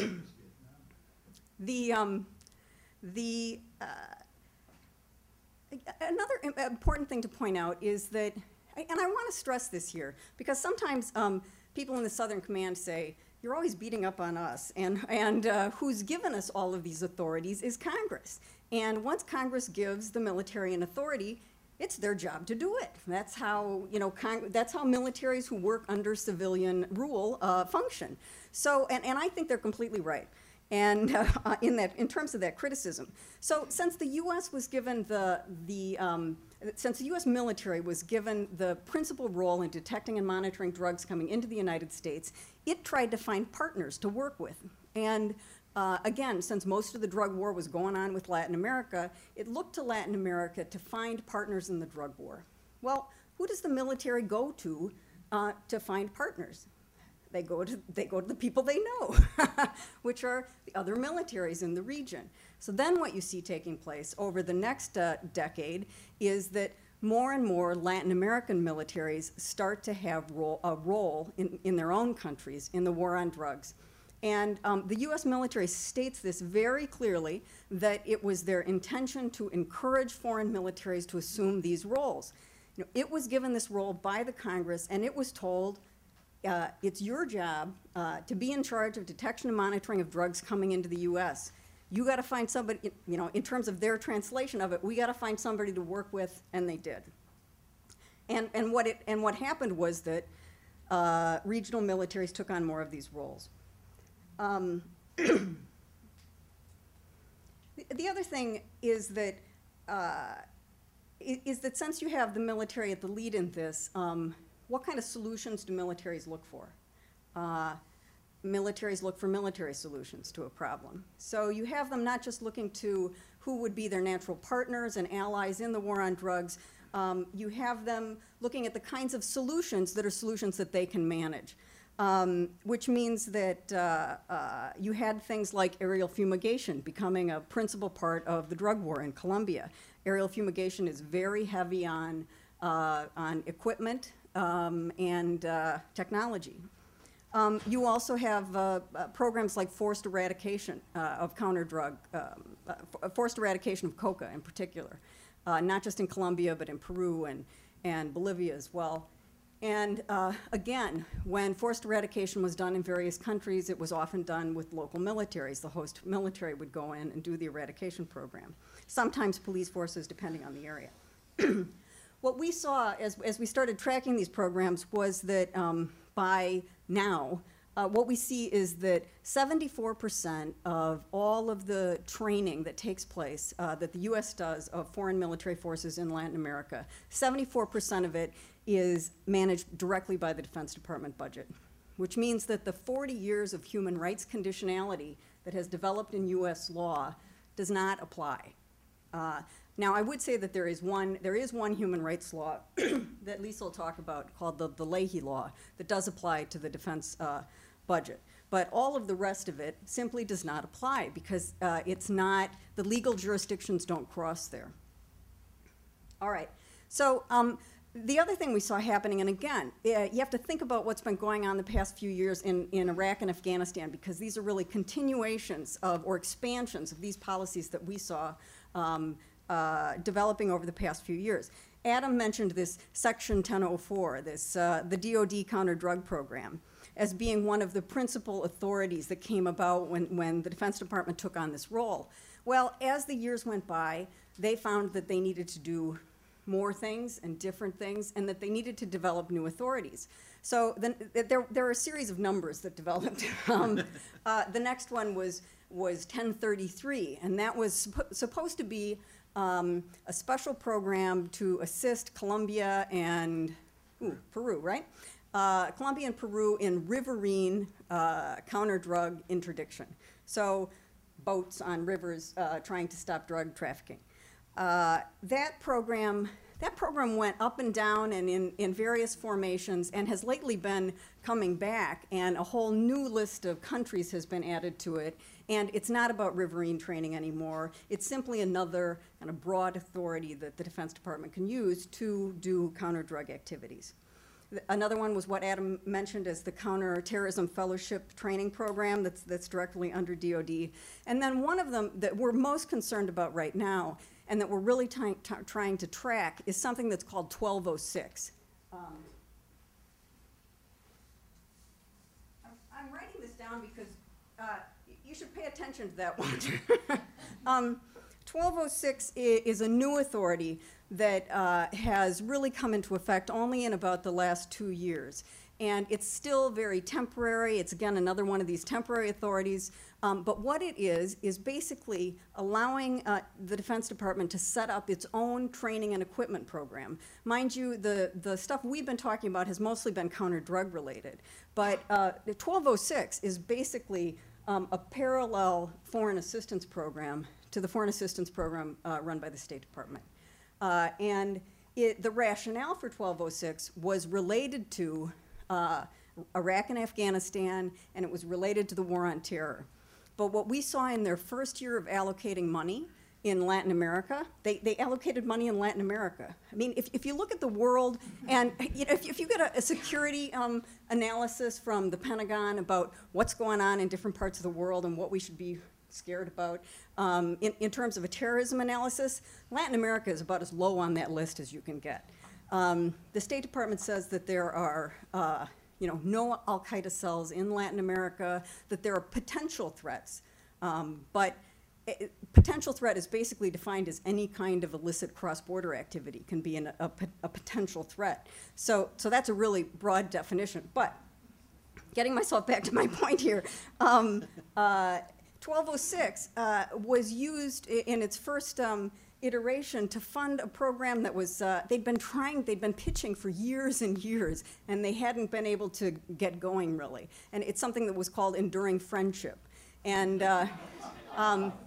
E: The, um, the, uh, another important thing to point out is that, and I want to stress this here, because sometimes um, people in the Southern Command say, you're always beating up on us, and, and uh, who's given us all of these authorities is Congress. And once Congress gives the military an authority, it's their job to do it. That's how, you know, Cong that's how militaries who work under civilian rule uh, function. So, and, and I think they're completely right. And uh, in that, in terms of that criticism, so since the U S was given the the um, since the U S military was given the principal role in detecting and monitoring drugs coming into the United States, it tried to find partners to work with. And uh, again, since most of the drug war was going on with Latin America, it looked to Latin America to find partners in the drug war. Well, who does the military go to uh, to find partners? They go to, they go to the people they know, which are the other militaries in the region. So then what you see taking place over the next uh, decade is that more and more Latin American militaries start to have role, a role in, in their own countries in the war on drugs. And um, the U S military states this very clearly, that it was their intention to encourage foreign militaries to assume these roles. You know, it was given this role by the Congress, and it was told, Uh, it's your job uh, to be in charge of detection and monitoring of drugs coming into the U S. You got to find somebody, you know, in terms of their translation of it, we got to find somebody to work with, and they did. And, and, what, it, and what happened was that uh, regional militaries took on more of these roles. Um, the, the other thing is that, uh, is that since you have the military at the lead in this, um, what kind of solutions do militaries look for? Uh, militaries look for military solutions to a problem. So you have them not just looking to who would be their natural partners and allies in the war on drugs, Um, you have them looking at the kinds of solutions that are solutions that they can manage, um, which means that uh, uh, you had things like aerial fumigation becoming a principal part of the drug war in Colombia. Aerial fumigation is very heavy on, uh, on equipment um, and uh, technology. Um, you also have uh, uh, programs like forced eradication uh, of counter-drug, um, uh, forced eradication of coca in particular, uh, not just in Colombia, but in Peru and, and Bolivia as well. And uh, again, when forced eradication was done in various countries, it was often done with local militaries. The host military would go in and do the eradication program. Sometimes police forces, depending on the area. What we saw as, as we started tracking these programs was that um, by now, uh, what we see is that seventy-four percent of all of the training that takes place, uh, that the U S does of foreign military forces in Latin America, seventy-four percent of it is managed directly by the Defense Department budget, which means that the forty years of human rights conditionality that has developed in U S law does not apply. Uh, Now, I would say that there is one, there is one human rights law that Lisa will talk about called the, the Leahy Law that does apply to the defense uh, budget. But all of the rest of it simply does not apply because uh, it's not, the legal jurisdictions don't cross there. All right, so um, the other thing we saw happening, and again, uh, you have to think about what's been going on the past few years in, in Iraq and Afghanistan because these are really continuations of, or expansions of these policies that we saw um, Uh, developing over the past few years. Adam mentioned this Section ten oh four, this, uh, the D O D counter-drug program, as being one of the principal authorities that came about when, when the Defense Department took on this role. Well, as the years went by, they found that they needed to do more things and different things, and that they needed to develop new authorities. So then, there, there are a series of numbers that developed. um, uh, the next one was, was ten thirty-three, and that was suppo supposed to be Um, a special program to assist Colombia and ooh, Peru, right? Uh, Colombia and Peru in riverine uh, counter-drug interdiction. So boats on rivers uh, trying to stop drug trafficking. Uh, that program, that program went up and down and in, in various formations and has lately been coming back, and a whole new list of countries has been added to it. And it's not about riverine training anymore. It's simply another kind of broad authority that the Defense Department can use to do counter-drug activities. Another one was what Adam mentioned as the Counterterrorism Fellowship Training Program that's, that's directly under D O D. And then one of them that we're most concerned about right now and that we're really trying to track is something that's called twelve oh six. Um, I'm, I'm writing this down because uh, you should pay attention to that one. um, twelve oh six is a new authority that uh, has really come into effect only in about the last two years. And it's still very temporary. It's, again, another one of these temporary authorities. Um, but what it is, is basically allowing uh, the Defense Department to set up its own training and equipment program. Mind you, the, the stuff we've been talking about has mostly been counter-drug related. But uh, the twelve oh six is basically Um, a parallel foreign assistance program to the foreign assistance program uh, run by the State Department. Uh, and it, the rationale for twelve oh six was related to uh, Iraq and Afghanistan, and it was related to the war on terror. But what we saw in their first year of allocating money in Latin America, they, they allocated money in Latin America. I mean, if, if you look at the world, and you know, if, if you get a, a security um, analysis from the Pentagon about what's going on in different parts of the world and what we should be scared about, um, in, in terms of a terrorism analysis, Latin America is about as low on that list as you can get. Um, the State Department says that there are uh, you know, no Al-Qaeda cells in Latin America, that there are potential threats, um, but It, potential threat is basically defined as any kind of illicit cross-border activity can be an, a, a potential threat. So, so that's a really broad definition. But getting myself back to my point here, um, uh, twelve oh six uh, was used in its first um, iteration to fund a program that was, uh, they'd been trying, they'd been pitching for years and years, and they hadn't been able to get going really. And it's something that was called Enduring Friendship. And uh, um,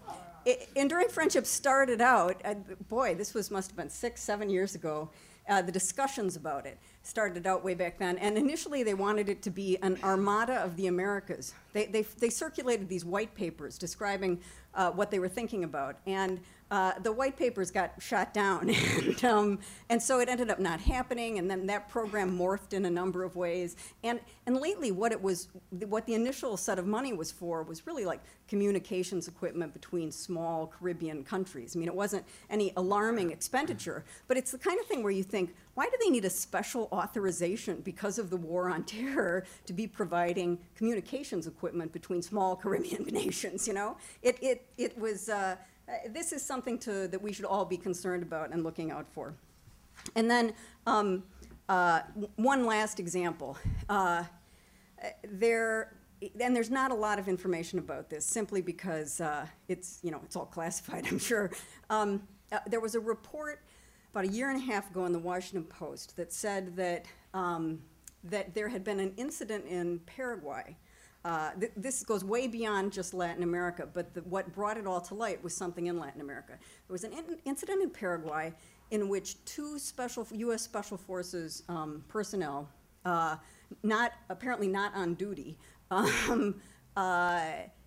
E: it, Enduring Friendship started out, uh, boy, this was must have been six, seven years ago. Uh, the discussions about it started out way back then, and initially they wanted it to be an armada of the Americas. They, they, they circulated these white papers describing uh, what they were thinking about, and uh, the white papers got shot down, and, um, and so it ended up not happening, and then that program morphed in a number of ways, and, and lately what it was, what the initial set of money was for was really like communications equipment between small Caribbean countries. I mean, it wasn't any alarming expenditure, but it's the kind of thing where you think, why do they need a special authorization because of the war on terror to be providing communications equipment between small Caribbean nations, you know? It, it, it was, uh, uh, this is something to, that we should all be concerned about and looking out for. And then um, uh, one last example. Uh, there, and there's not a lot of information about this simply because uh, it's, you know, it's all classified, I'm sure. Um, uh, there was a report about a year and a half ago in the Washington Post that said that, um, that there had been an incident in Paraguay. Uh, th this goes way beyond just Latin America, but the, what brought it all to light was something in Latin America. There was an in incident in Paraguay in which two special U S Special Forces um, personnel, uh, not apparently not on duty, um, uh,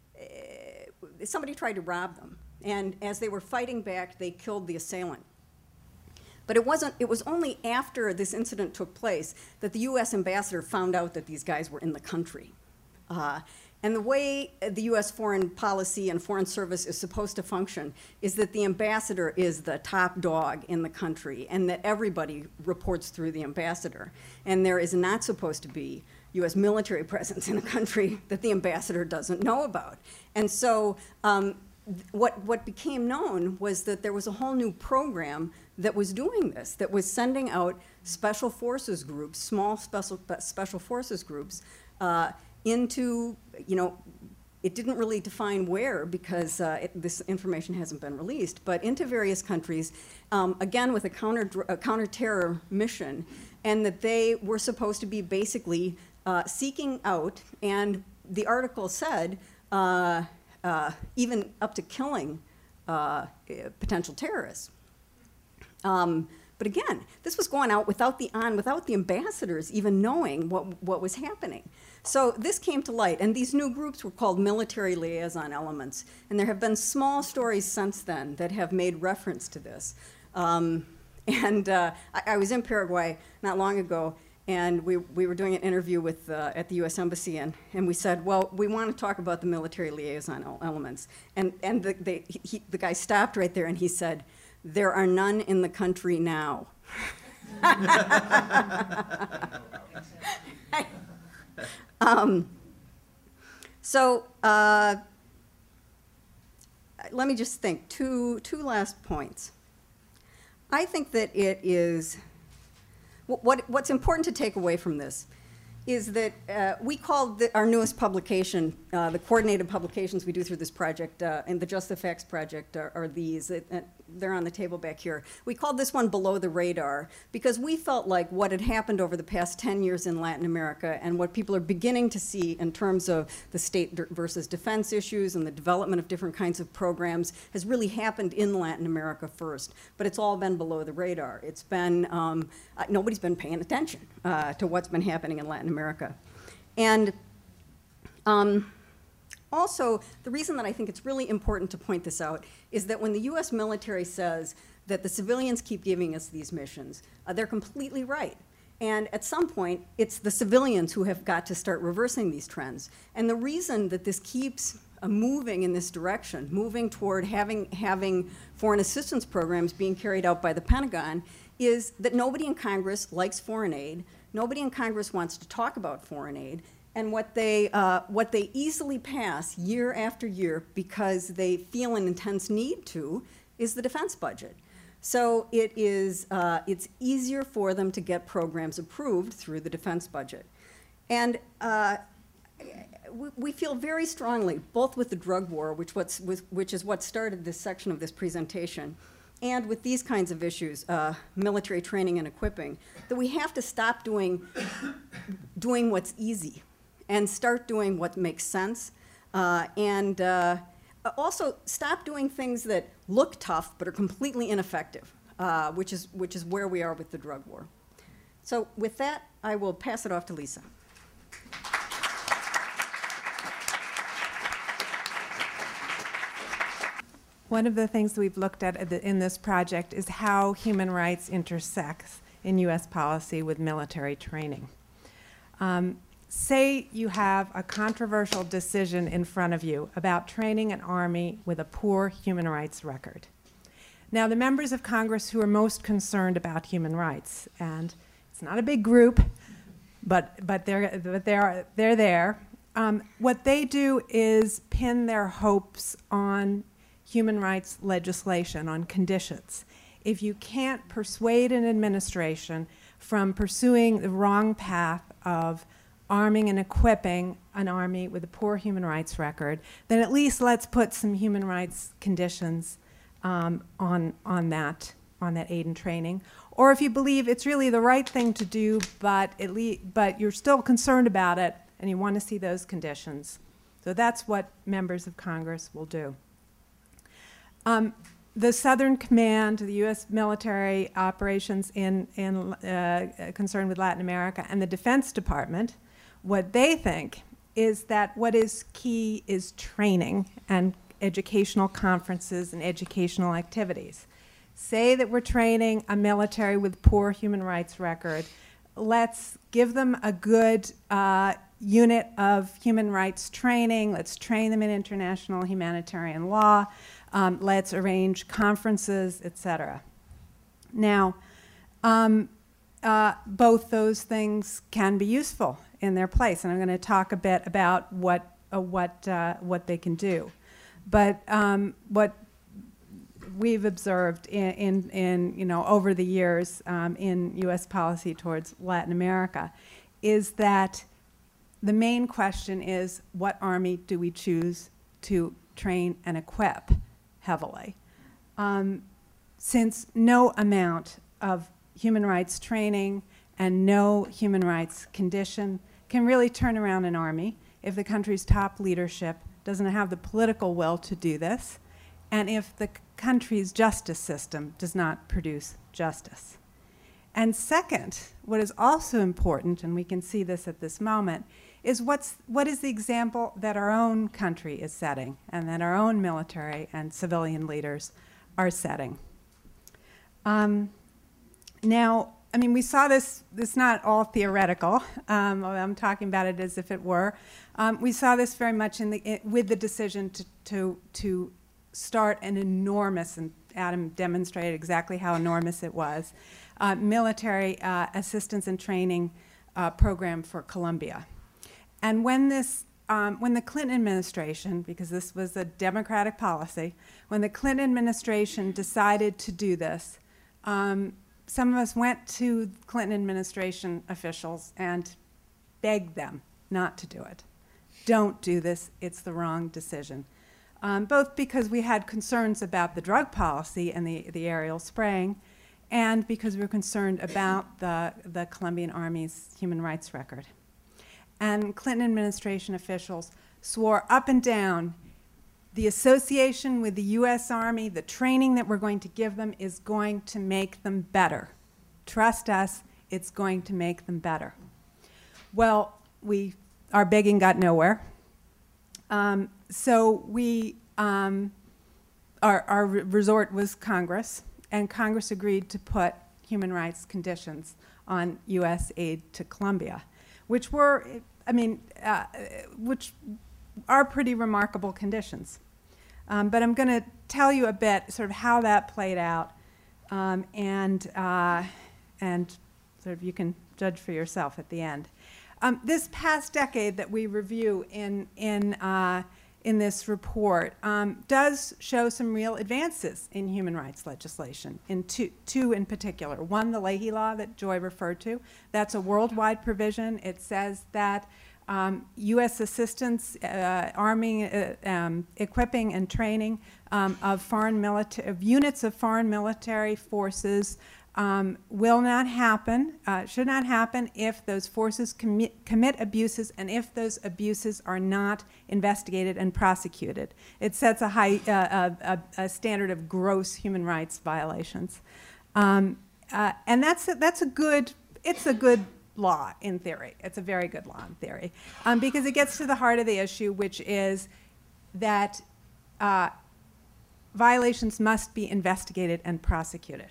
E: somebody tried to rob them, and as they were fighting back, they killed the assailant. But it wasn't, it was only after this incident took place that the U S ambassador found out that these guys were in the country. Uh, and the way the U S foreign policy and foreign service is supposed to function is that the ambassador is the top dog in the country and that everybody reports through the ambassador. And there is not supposed to be U S military presence in a country that the ambassador doesn't know about. And so um, What, what became known was that there was a whole new program that was doing this, that was sending out special forces groups, small special, special forces groups, uh, into, you know, it didn't really define where because uh, it, this information hasn't been released, but into various countries, um, again with a counter, a counter-terror mission, and that they were supposed to be basically uh, seeking out, and the article said, uh, Uh, even up to killing uh, potential terrorists. Um, but again, this was going out without the on, without the ambassadors even knowing what what was happening. So this came to light, and these new groups were called military liaison elements. And there have been small stories since then that have made reference to this. Um, and uh, I, I was in Paraguay not long ago. And we, we were doing an interview with, uh, at the U S Embassy, and, and we said, well, we want to talk about the military liaison elements. And, and the, they, he, the guy stopped right there, and he said, there are none in the country now. um, so uh, let me just think, two, two last points. I think that it is, What, what's important to take away from this is that uh, we called the, our newest publication, uh, the coordinated publications we do through this project, uh, and the Just the Facts project are, are these. It, uh, they're on the table back here. We called this one Below the Radar because we felt like what had happened over the past ten years in Latin America and what people are beginning to see in terms of the state versus defense issues and the development of different kinds of programs has really happened in Latin America first. But it's all been below the radar. It's been, um, uh, nobody's been paying attention uh, to what's been happening in Latin America. And um, also, the reason that I think it's really important to point this out is that when the U S military says that the civilians keep giving us these missions, uh, they're completely right. And at some point, it's the civilians who have got to start reversing these trends. And the reason that this keeps uh, moving in this direction, moving toward having, having foreign assistance programs being carried out by the Pentagon, is that nobody in Congress likes foreign aid. Nobody in Congress wants to talk about foreign aid. And what they, uh, what they easily pass year after year because they feel an intense need to is the defense budget. So it is, uh, it's easier for them to get programs approved through the defense budget. And uh, we, we feel very strongly, both with the drug war, which, what's, with, which is what started this section of this presentation, and with these kinds of issues, uh, military training and equipping, that we have to stop doing, doing what's easy and start doing what makes sense. Uh, and uh, uh, also stop doing things that look tough but are completely ineffective, uh, which is which is where we are with the drug war. So with that, I will pass it off to Lisa.
F: One of the things that we've looked at in this project is how human rights intersects in U S policy with military training. Um, say you have a controversial decision in front of you about training an army with a poor human rights record. Now, the members of Congress who are most concerned about human rights, and it's not a big group, but, but, they're, but they're, they're there, um, what they do is pin their hopes on human rights legislation, on conditions. If you can't persuade an administration from pursuing the wrong path of arming and equipping an army with a poor human rights record, then at least let's put some human rights conditions um, on, on, that, on that aid and training. Or if you believe it's really the right thing to do, but, at least, but you're still concerned about it and you want to see those conditions. So that's what members of Congress will do. Um, the Southern Command, the U S military operations in, in uh, concerned with Latin America, and the Defense Department, what they think is that what is key is training and educational conferences and educational activities. Say that we're training a military with poor human rights record. Let's give them a good uh, unit of human rights training. Let's train them in international humanitarian law. Um, let's arrange conferences, et cetera. Now, um, uh, both those things can be useful in their place, and I'm going to talk a bit about what uh, what uh, what they can do. But um, what we've observed in, in, in you know over the years um, in U S policy towards Latin America is that the main question is, what army do we choose to train and equip heavily? Um, since no amount of human rights training and no human rights condition can really turn around an army if the country's top leadership doesn't have the political will to do this, and if the country's justice system does not produce justice. And second, what is also important, and we can see this at this moment, is what's, what is the example that our own country is setting and that our own military and civilian leaders are setting. Um, now, I mean, we saw this, this not all theoretical. Um, I'm talking about it as if it were. Um, we saw this very much in the, in, with the decision to, to, to start an enormous, and Adam demonstrated exactly how enormous it was, uh, military uh, assistance and training uh, program for Colombia. And when this, um, when the Clinton administration, because this was a Democratic policy, when the Clinton administration decided to do this, um, some of us went to Clinton administration officials and begged them not to do it. Don't do this, it's the wrong decision. Um, both because we had concerns about the drug policy and the, the aerial spraying, and because we were concerned about the, the Colombian Army's human rights record. And Clinton administration officials swore up and down, the association with the U S Army, the training that we're going to give them is going to make them better. Trust us, it's going to make them better. Well, we, our begging got nowhere. Um, so we, um, our, our resort was Congress, and Congress agreed to put human rights conditions on U S aid to Colombia, which were, I mean, uh, which are pretty remarkable conditions. Um, but I'm going to tell you a bit sort of how that played out, um, and, uh, and sort of you can judge for yourself at the end. Um, this past decade that we review in, in, uh, in this report um, does show some real advances in human rights legislation, in two, two in particular. One, the Leahy Law that Joy referred to. That's a worldwide provision. It says that um, U S assistance, uh, arming, uh, um, equipping, and training um, of foreign military, of units of foreign military forces um, will not happen, uh, should not happen if those forces commit, commit abuses and if those abuses are not investigated and prosecuted. It sets a high uh, a, a standard of gross human rights violations, um, uh, and that's a, that's a good. It's a good law in theory. It's a very good law in theory, um, because it gets to the heart of the issue, which is that uh, violations must be investigated and prosecuted.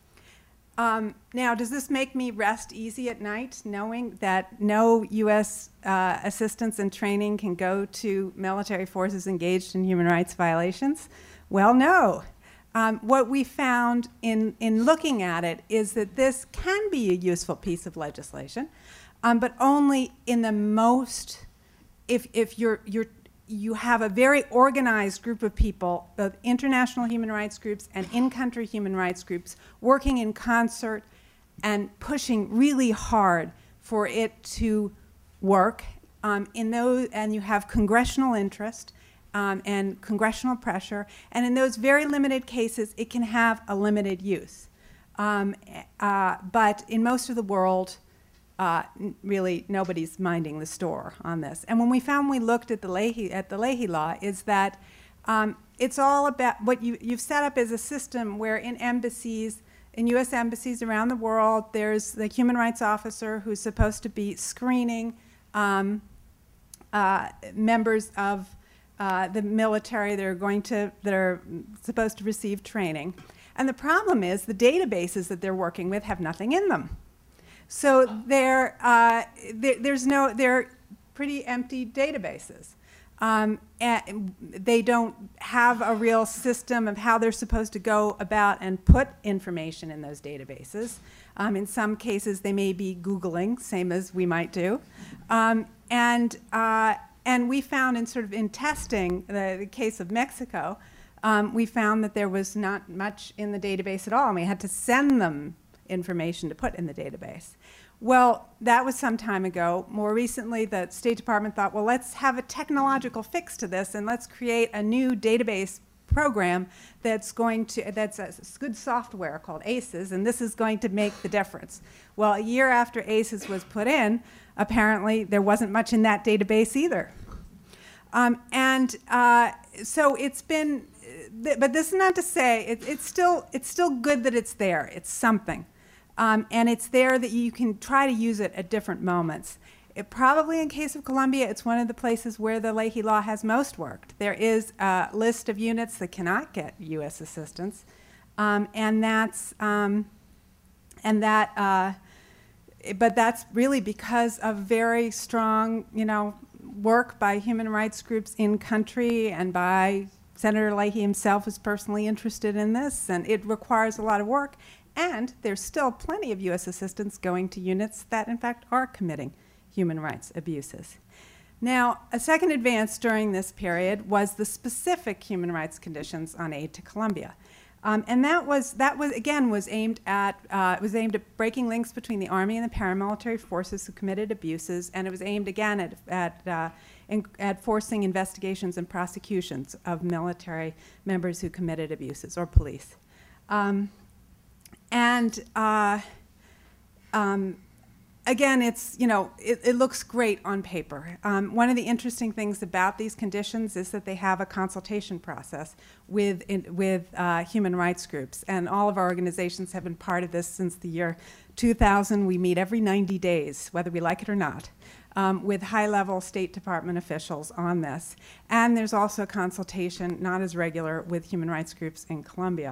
F: Um, now, does this make me rest easy at night, knowing that no U S uh, assistance and training can go to military forces engaged in human rights violations? Well, no. Um, what we found in, in looking at it is that this can be a useful piece of legislation, um, but only in the most, if, if you're, you're you have a very organized group of people, both international human rights groups and in-country human rights groups, working in concert and pushing really hard for it to work. Um, in those, and you have congressional interest um, and congressional pressure, and in those very limited cases, it can have a limited use. Um, uh, but in most of the world, Uh, really, nobody's minding the store on this. And when we found, when we looked at the Leahy, at the Leahy law, is that um, it's all about what you, you've set up as a system where in embassies, in U S embassies around the world, there's the human rights officer who's supposed to be screening um, uh, members of uh, the military that are going to, that are supposed to receive training. And the problem is the databases that they're working with have nothing in them. So they're, uh, there, there's no, they're pretty empty databases. Um, and they don't have a real system of how they're supposed to go about and put information in those databases. Um, in some cases, they may be Googling, same as we might do. Um, and, uh, and we found in sort of in testing the, the case of Mexico, um, we found that there was not much in the database at all, and we had to send them information to put in the database. Well, that was some time ago. More recently, the State Department thought, well, let's have a technological fix to this, and let's create a new database program that's going to, that's a good software called ACES, and this is going to make the difference. Well, a year after ACES was put in, apparently there wasn't much in that database either. Um, and uh, so it's been, th but this is not to say, it, it's, still, it's still good that it's there. It's something. Um, and it's there that you can try to use it at different moments. It probably, in case of Colombia, it's one of the places where the Leahy law has most worked. There is a list of units that cannot get U S assistance, um, and that's um, and that. Uh, but that's really because of very strong, you know, work by human rights groups in country and by Senator Leahy himself is personally interested in this, and it requires a lot of work. And there's still plenty of U S assistance going to units that, in fact, are committing human rights abuses. Now, a second advance during this period was the specific human rights conditions on aid to Colombia. Um, and that was, that was, again, was aimed at, uh, it was aimed at breaking links between the Army and the paramilitary forces who committed abuses, and it was aimed, again, at, at, uh, in, at forcing investigations and prosecutions of military members who committed abuses, or police. Um, And uh, um, again, it's, you know, it, it looks great on paper. Um, one of the interesting things about these conditions is that they have a consultation process with, in, with uh, human rights groups. And all of our organizations have been part of this since the year two thousand. We meet every ninety days, whether we like it or not, um, with high-level State Department officials on this. And there's also a consultation, not as regular, with human rights groups in Colombia.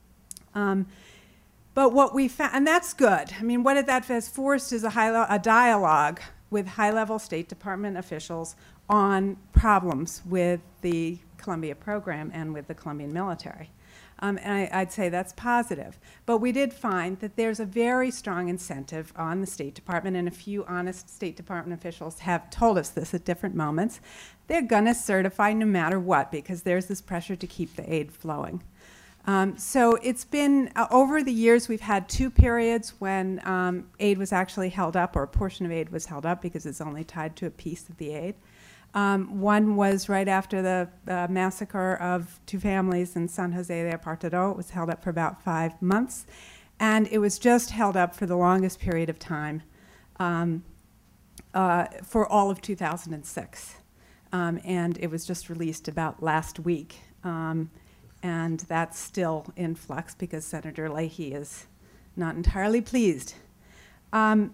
F: Um, But what we found, and that's good. I mean, what that has forced is a, high a dialogue with high-level State Department officials on problems with the Colombia program and with the Colombian military. Um, and I, I'd say that's positive. But we did find that there's a very strong incentive on the State Department, and a few honest State Department officials have told us this at different moments. They're going to certify no matter what, because there's this pressure to keep the aid flowing. Um, so it's been, uh, over the years, we've had two periods when um, aid was actually held up, or a portion of aid was held up, because it's only tied to a piece of the aid. Um, one was right after the uh, massacre of two families in San Jose de Apartado. It was held up for about five months. and it was just held up for the longest period of time, um, uh, for all of two thousand six. Um, and it was just released about last week. Um, and that's still in flux because Senator Leahy is not entirely pleased. Um,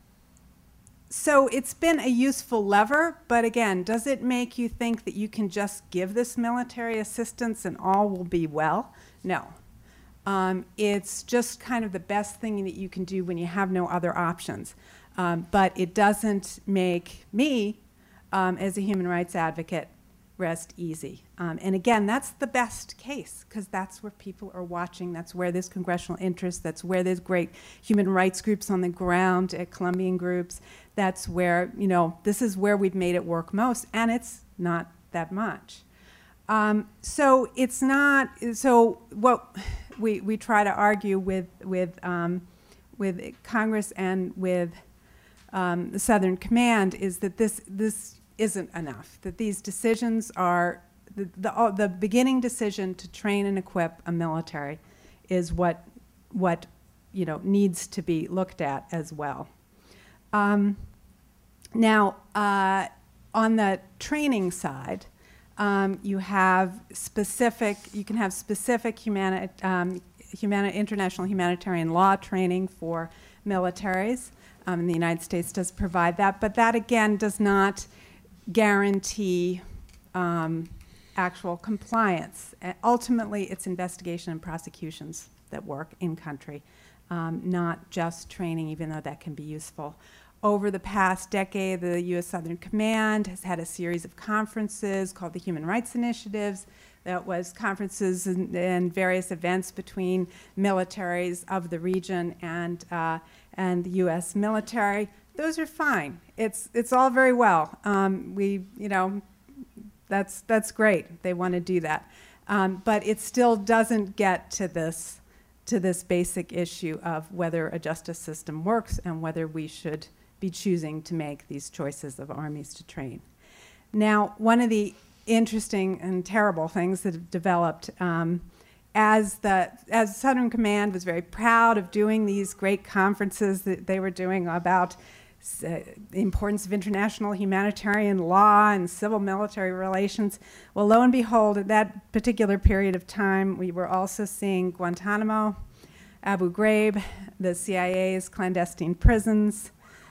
F: so it's been a useful lever, but again, does it make you think that you can just give this military assistance and all will be well? No. Um, it's just kind of the best thing that you can do when you have no other options. Um, but it doesn't make me, um, as a human rights advocate, rest easy. Um, and again, that's the best case, because that's where people are watching, that's where there's congressional interest, that's where there's great human rights groups on the ground, at Colombian groups, that's where, you know, this is where we've made it work most, and it's not that much. Um, so it's not, so what we, we try to argue with, with, um, with Congress and with um, the Southern Command is that this, this isn't enough, that these decisions are, the, the, uh, the beginning decision to train and equip a military is what, what you know, needs to be looked at as well. Um, now, uh, on the training side, um, you have specific, you can have specific humani um, humani international humanitarian law training for militaries, um, and the United States does provide that, but that again does not guarantee um, actual compliance. Uh, ultimately, it's investigation and prosecutions that work in country, um, not just training, even though that can be useful. Over the past decade, the U S Southern Command has had a series of conferences called the Human Rights Initiatives. That was conferences and, and various events between militaries of the region and, uh, and the U S military. Those are fine. It's, it's all very well. Um, we, you know, that's, that's great. They want to do that. Um, but it still doesn't get to this, to this basic issue of whether a justice system works and whether we should be choosing to make these choices of armies to train. Now, one of the interesting and terrible things that have developed um, as the as Southern Command was very proud of doing these great conferences that they were doing about uh, the importance of international humanitarian law and civil military relations. Well, lo and behold, at that particular period of time, we were also seeing Guantanamo, Abu Ghraib, the C I A's clandestine prisons,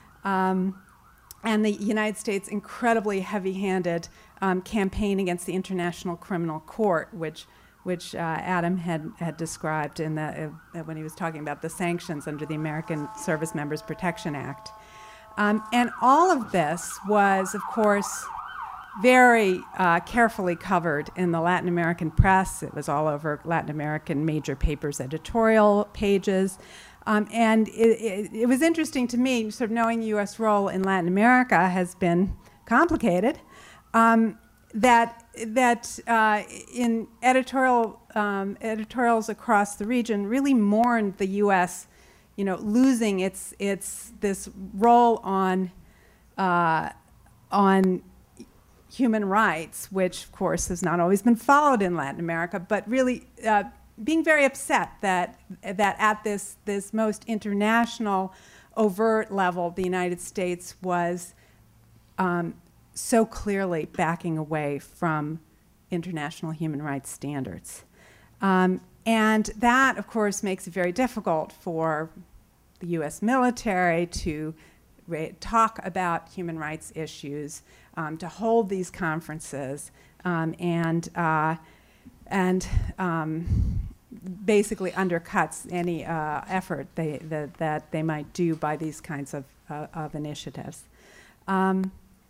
F: um, and the United States' incredibly heavy-handed um, campaign against the International Criminal Court, which which uh, Adam had, had described in the, uh, when he was talking about the sanctions under the American Service Members Protection Act. Um, and all of this was, of course, very uh, carefully covered in the Latin American press. It was all over Latin American major papers' editorial pages. Um, and it, it, it was interesting to me, sort of knowing the U S role in Latin America has been complicated, um, that, that uh, in editorial, um, editorials across the region really mourned the U S, you know, losing its, its this role on, uh, on human rights, which of course has not always been followed in Latin America, but really uh, being very upset that, that at this, this most international overt level, the United States was um, so clearly backing away from international human rights standards. Um, and that, of course, makes it very difficult for the U S military to talk about human rights issues, um, to hold these conferences, um, and, uh, and um, basically undercuts any uh, effort they, that, that they might do by these kinds of, uh, of initiatives. Um,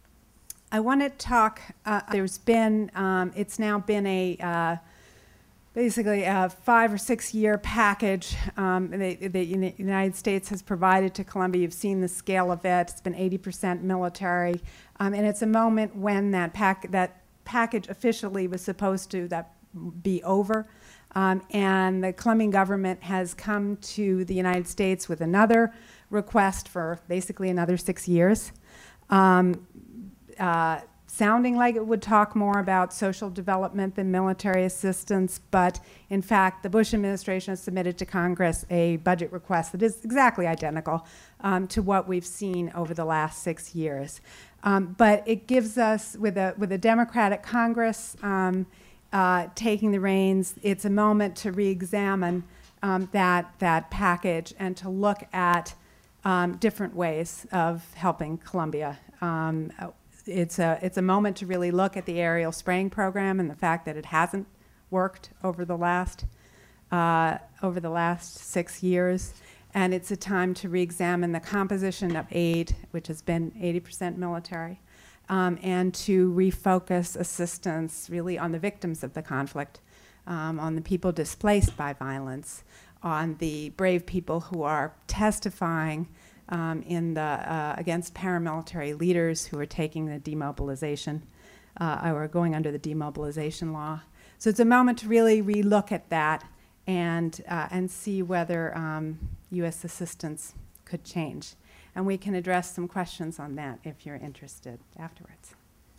F: I want to talk, uh, there's been, um, it's now been a, uh, basically a five or six year package um, that the United States has provided to Colombia. You've seen the scale of it. It's been eighty percent military. Um, and it's a moment when that, pack, that package officially was supposed to that be over. Um, and the Colombian government has come to the United States with another request for basically another six years. Um, uh, sounding like it would talk more about social development than military assistance, but in fact, the Bush administration has submitted to Congress a budget request that is exactly identical um, to what we've seen over the last six years. Um, but it gives us, with a, with a Democratic Congress um, uh, taking the reins, it's a moment to re-examine um, that, that package and to look at um, different ways of helping Colombia. Um, It's a, it's a moment to really look at the aerial spraying program and the fact that it hasn't worked over the last, uh, over the last six years. And it's a time to re-examine the composition of aid, which has been eighty percent military, um, and to refocus assistance really on the victims of the conflict, um, on the people displaced by violence, on the brave people who are testifying Um, in the, uh, against paramilitary leaders who are taking the demobilization, uh, or going under the demobilization law. So it's a moment to really relook at that and, uh, and see whether um, U S assistance could change. And we can address some questions on that if you're interested afterwards.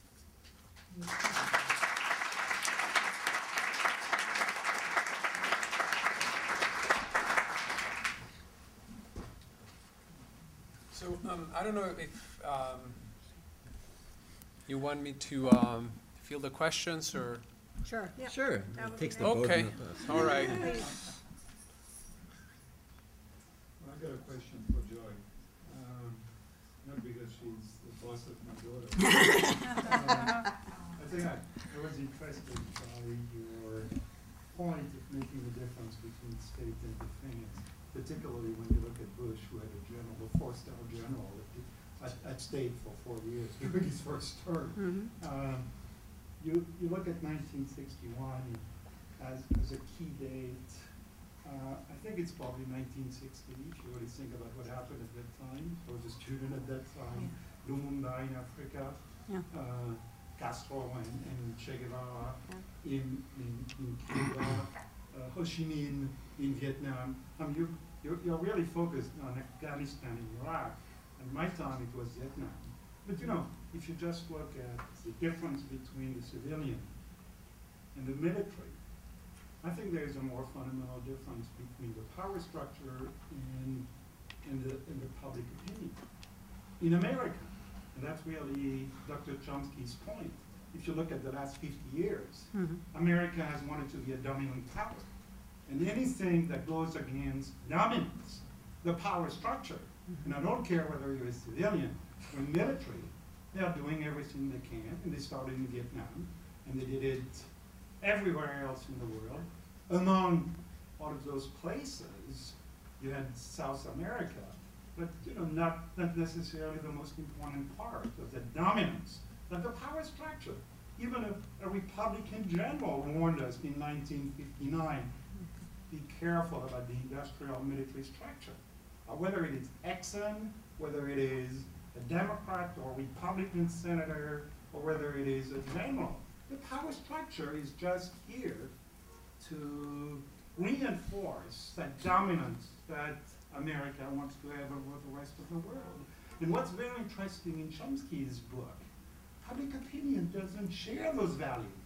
C: So um, I don't know if um, you want me to um, field the questions or.
E: Sure. Yeah.
G: Sure.
E: That would
G: It takes
E: be
G: the
E: great.
G: boat
C: Okay.
G: and the bus.
C: All right.
H: Well, I got a question for Joy. Um, not because she's the boss of my daughter. uh, I think I, I was interested by your point of making the difference between state and defense, particularly when you look at Bush, who had a general, a four-star general at, at state for four years during his first term.
E: Mhm.
H: Um, you, you look at nineteen sixty-one as, as a key date. Uh, I think it's probably nineteen sixty, if you really think about what happened at that time. I was a student at that time. Lumumba in Africa,
E: Yeah.
H: uh, Castro and, and Che Guevara
E: Yeah.
H: in, in, in Cuba, uh, Ho Chi Minh in Vietnam. I mean, you, you're, you're really focused on Afghanistan and Iraq. At my time, it was Vietnam. But you know, if you just look at the difference between the civilian and the military, I think there is a more fundamental difference between the power structure and, and, the, and the public opinion. In America, and that's really Doctor Chomsky's point, if you look at the last fifty years,
E: Mhm.
H: America has wanted to be a dominant power. And anything that goes against dominance, the power structure, and I don't care whether you're a civilian or military, they're doing everything they can, and they started in Vietnam, and they did it everywhere else in the world. Among all of those places, you had South America, but you know, not, not necessarily the most important part of the dominance of the power structure. Even a, a Republican general warned us in nineteen fifty-nine, be careful about the industrial military structure. Uh, whether it is Exxon, whether it is a Democrat or Republican senator, or whether it is a general, the power structure is just here to reinforce that dominance that America wants to have over the rest of the world. And what's very interesting in Chomsky's book, public opinion doesn't share those values.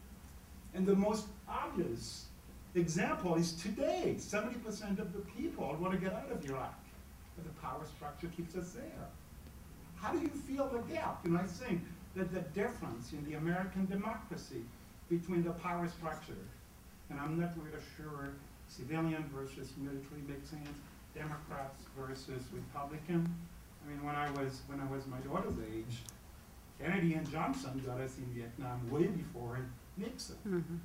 H: And the most obvious example is today. seventy percent of the people want to get out of Iraq, but the power structure keeps us there. How do you feel the gap? You know, I think that the difference in the American democracy between the power structure, and I'm not really sure civilian versus military makes sense, Democrats versus Republican. I mean, when I was when I was my daughter's age, Kennedy and Johnson got us in Vietnam way before Nixon.
E: Mhm.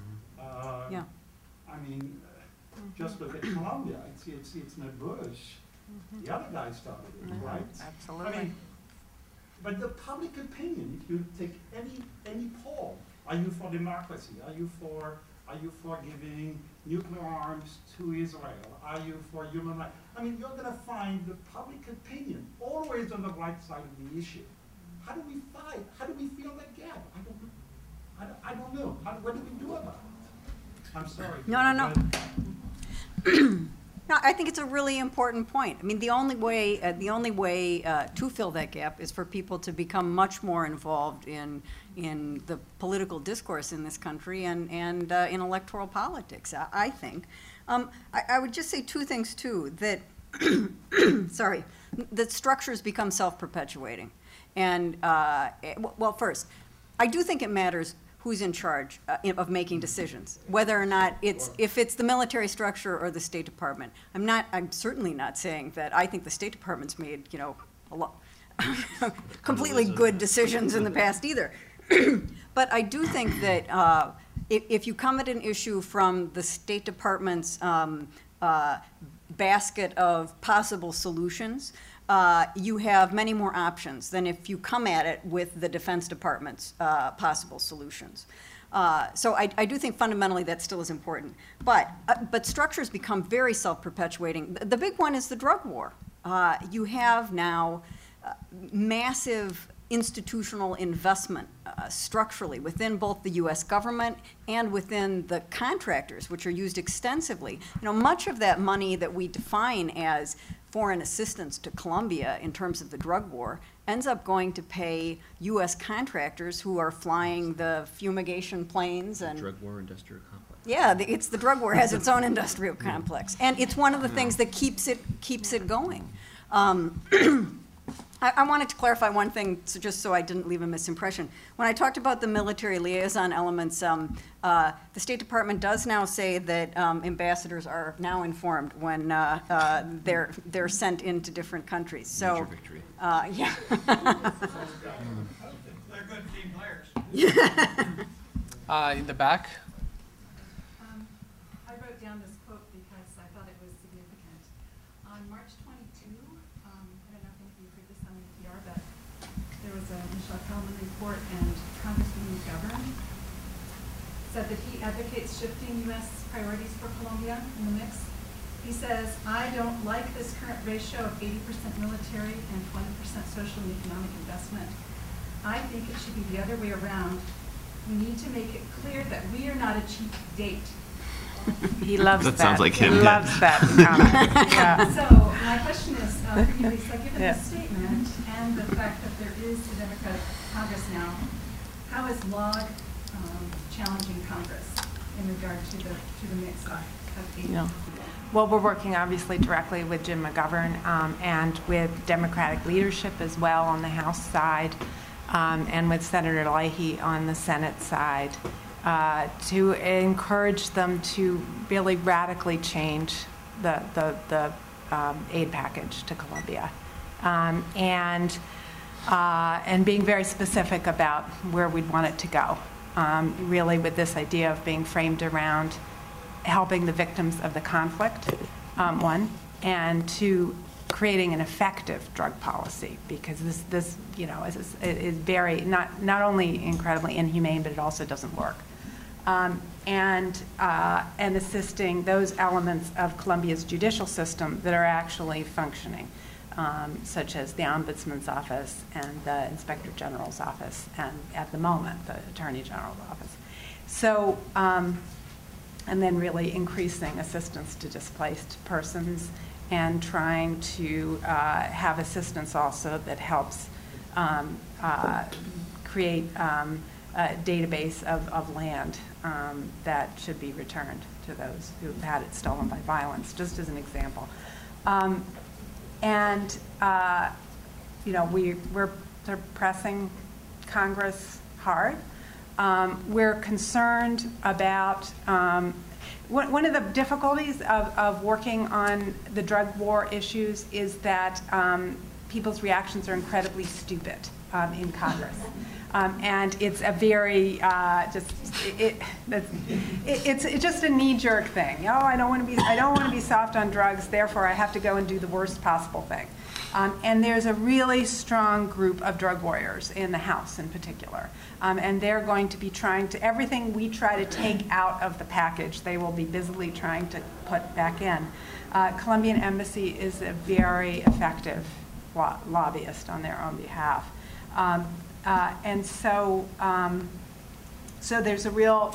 H: Uh,
E: Yeah.
H: I mean, uh, just look at Colombia. It's, it's, it's not Bush. The other guy started it,
E: Mhm.
H: right?
E: Absolutely.
H: I mean, but the public opinion, if you take any, any poll, are you for democracy? Are you for, are you for giving nuclear arms to Israel? Are you for human rights? I mean, you're gonna find the public opinion always on the right side of the issue. How do we fight? How do we fill that gap? I don't know. I don't, I don't know. How, what do we do about it? I'm sorry.
E: No, no, no.
H: but
E: No, I think it's a really important point. I mean, the only way, uh, the only way uh, to fill that gap is for people to become much more involved in in the political discourse in this country and and uh, in electoral politics. I, I think. Um, I, I would just say two things too. That sorry, that structures become self-perpetuating, and uh, well, first, I do think it matters who's in charge uh, of making decisions, whether or not it's, if it's the military structure or the State Department. I'm not, I'm certainly not saying that I think the State Department's made, you know, a lot, completely good decisions in the past either. But I do think that uh, if, if you come at an issue from the State Department's um, uh, basket of possible solutions, Uh, you have many more options than if you come at it with the Defense Department's uh, possible solutions. Uh, so I, I do think fundamentally that still is important. But, uh, but structures become very self-perpetuating. The, the big one is the drug war. Uh, you have now uh, massive institutional investment uh, structurally within both the U S government and within the contractors, which are used extensively. You know, much of that money that we define as foreign assistance to Colombia in terms of the drug war ends up going to pay U S contractors who are flying the fumigation planes and
G: drug war industrial complex.
E: Yeah, the, it's the drug war has its own industrial complex, and it's one of the things that keeps it keeps it going. Um, I, I wanted to clarify one thing, so just so I didn't leave a misimpression. When I talked about the military liaison elements, um, uh, the State Department does now say that um, ambassadors are now informed when uh, uh, they're they're sent into different countries. So,
G: Major victory.
E: Uh, yeah.
H: They're good team players.
C: Uh, in the back.
I: Um, I wrote down this quote because I thought it was significant. On March twenty-second, um, I don't know if any of you heard this on N P R, but there was a Michelle Kelman report, and Congressman McGovern said that he advocates shifting U S priorities for Colombia in the mix. He says, I don't like this current ratio of eighty percent military and twenty percent social and economic investment. I think it should be the other way around. We need to make it clear that we are not a cheap date.
F: He loves that.
G: That sounds like him,
F: He
G: yeah.
F: loves that comment. Yeah.
I: So my question is, uh, for you, Lisa, given
F: Yeah.
I: this statement and the fact that there is a Democratic Congress now, how is Log um, challenging Congress in regard to the to the mix of, of aid?
F: No. Well, we're working obviously directly with Jim McGovern um, and with Democratic leadership as well on the House side, um, and with Senator Leahy on the Senate side, uh, to encourage them to really radically change the the, the um, aid package to Colombia, um, and uh, and being very specific about where we'd want it to go. Um, really, with this idea of being framed around helping the victims of the conflict, um, one, and two, creating an effective drug policy, because this, this you know, is, is very, not, not only incredibly inhumane, but it also doesn't work. Um, and, uh, and assisting those elements of Colombia's judicial system that are actually functioning, um, such as the Ombudsman's office and the Inspector General's office, and at the moment, the Attorney General's office. So, um, and then really increasing assistance to displaced persons and trying to uh, have assistance also that helps um, uh, create um, a database of, of land um, that should be returned to those who've had it stolen by violence, just as an example. Um, and, uh, you know, we, we're sort of pressing Congress hard. Um, we're concerned about, um, one, one of the difficulties of, of working on the drug war issues is that um, people's reactions are incredibly stupid um, in Congress. Um, and it's a very, uh, just, it, it, it, it's, it's just a knee-jerk thing. Oh, I don't want to be, I don't want to be soft on drugs, therefore I have to go and do the worst possible thing. Um, and there's a really strong group of drug warriors in the House in particular. Um, and they're going to be trying to, everything we try to take out of the package, they will be busily trying to put back in. Uh, Colombian Embassy is a very effective lo lobbyist on their own behalf. Um, uh, and so, um, so there's a real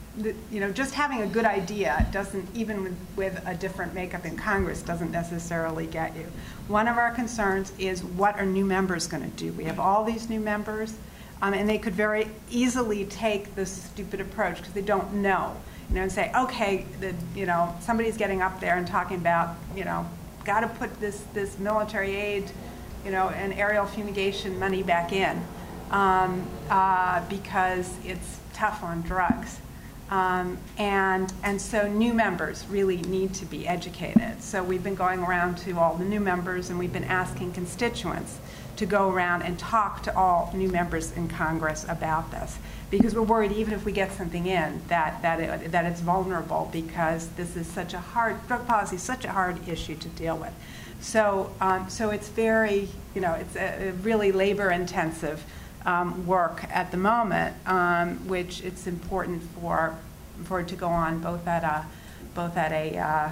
F: the, you know, just having a good idea doesn't, even with, with a different makeup in Congress, doesn't necessarily get you. One of our concerns is, what are new members going to do? We have all these new members, um, and they could very easily take this stupid approach because they don't know, you know, and say, okay, the, you know, somebody's getting up there and talking about, you know, got to put this this military aid, you know, and aerial fumigation money back in um, uh, because it's tough on drugs. Um, and, and so new members really need to be educated. So we've been going around to all the new members, and we've been asking constituents to go around and talk to all new members in Congress about this, because we're worried even if we get something in that, that, it, that it's vulnerable, because this is such a hard, drug policy is such a hard issue to deal with. So, um, so it's very, you know, it's a, a really labor intensive Um, work at the moment, um, which it's important for for it to go on both at a both at a, uh,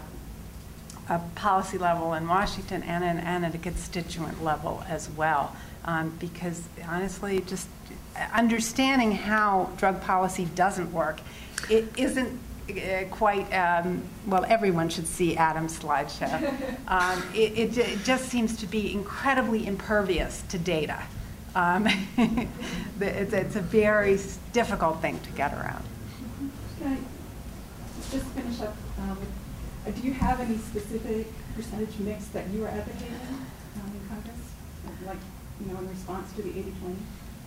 F: a policy level in Washington and, in, and at a constituent level as well, um, because honestly, just understanding how drug policy doesn't work, it isn't uh, quite um, well. Everyone should see Adam's slideshow. Um, it, it, it just seems to be incredibly impervious to data. Um, it's, it's a very difficult thing to get around.
I: Can I just finish up uh, with, uh, do you have any specific percentage mix that you are advocating um, in Congress, like, you know, in response to the eighty twenty?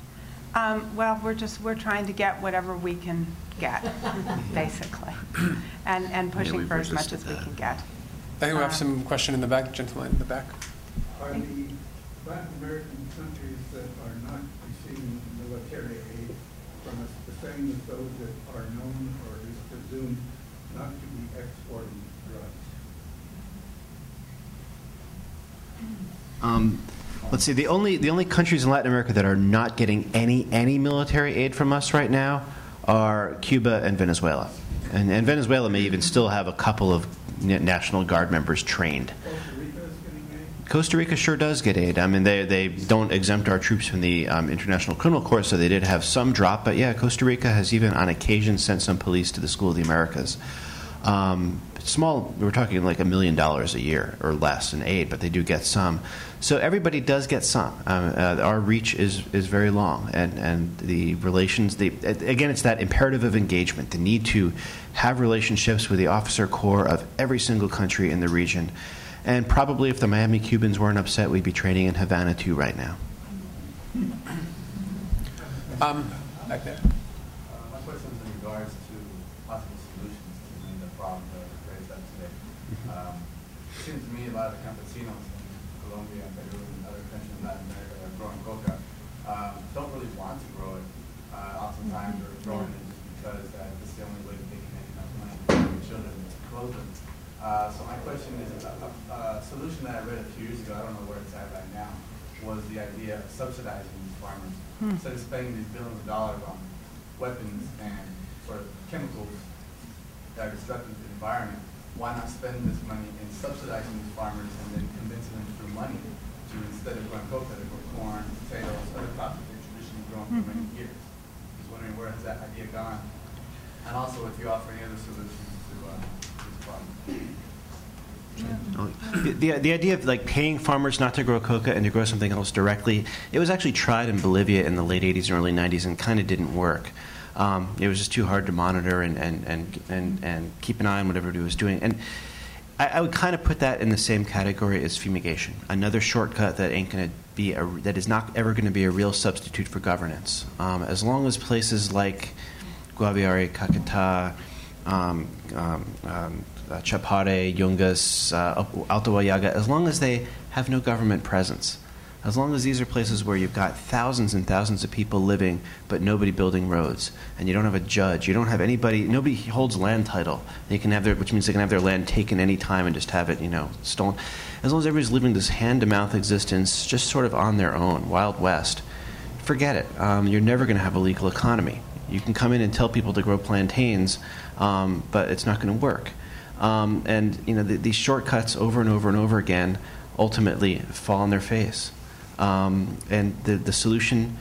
F: Um, well, we're just, we're trying to get whatever we can get, basically, and, and pushing for as much as we can get.
C: I think we have
F: Um,
C: some question in the back, gentleman in the back.
H: Are the Latin American countries that are not receiving military aid from us the same as those that are known or is presumed not to be exporting drugs?
D: Um, let's see. The only the only countries in Latin America that are not getting any any military aid from us right now are Cuba and Venezuela, and, and Venezuela may even still have a couple of National Guard members trained. Costa Rica sure does get aid. I mean, they, they don't exempt our troops from the um, International Criminal Court, so they did have some drop. But yeah, Costa Rica has even on occasion sent some police to the School of the Americas. Um, small, we're talking like a million dollars a year or less in aid, but they do get some. So everybody does get some. Um, uh, our reach is, is very long, and, and the relations, the, again, it's that imperative of engagement, the need to have relationships with the officer corps of every single country in the region. And probably if the Miami Cubans weren't upset, we'd be training in Havana too right now.
C: Um, back there.
G: Uh, my question is in regards to possible solutions to many of the problems that are raised up today. Um, it seems to me a lot of the campesinos in Colombia and Peru and other countries in Latin America that are growing coca um, don't really want to grow it. Uh, oftentimes they're growing it just because uh, this is the only way that they can make enough money for their children to clothe them. Uh, so my question is, a, a, a solution that I read a few years ago, I don't know where it's at right now, was the idea of subsidizing these farmers. Hmm. Instead of spending these billions of dollars on weapons and sort of chemicals that are destructive to the environment, why not spend this money in subsidizing these farmers and then convincing them through money to, instead of growing coca, to grow corn, potatoes, other crops that they've traditionally grown for many years. Just wondering where has that idea gone? And also if you offer any other solutions to uh, this problem.
D: The, the, the idea of like paying farmers not to grow coca and to grow something else directly, it was actually tried in Bolivia in the late eighties and early nineties and kind of didn't work. Um, it was just too hard to monitor and, and, and, and, and keep an eye on what everybody was doing. And I, I would kind of put that in the same category as fumigation, another shortcut that ain't going to be a, that is not ever going to be a real substitute for governance. Um, as long as places like Guaviare, Caquetá, um, um, um, Uh, Chapare, Yungas, uh, Alto Huallaga, as long as they have no government presence, as long as these are places where you've got thousands and thousands of people living but nobody building roads, and you don't have a judge, you don't have anybody, nobody holds land title, they can have their, which means they can have their land taken any time and just have it, you know, stolen. As long as everybody's living this hand-to-mouth existence just sort of on their own, Wild West, forget it. Um, you're never going to have a legal economy. You can come in and tell people to grow plantains, um, but it's not going to work. Um, and you know the, these shortcuts over and over and over again ultimately fall on their face. Um, and the the solution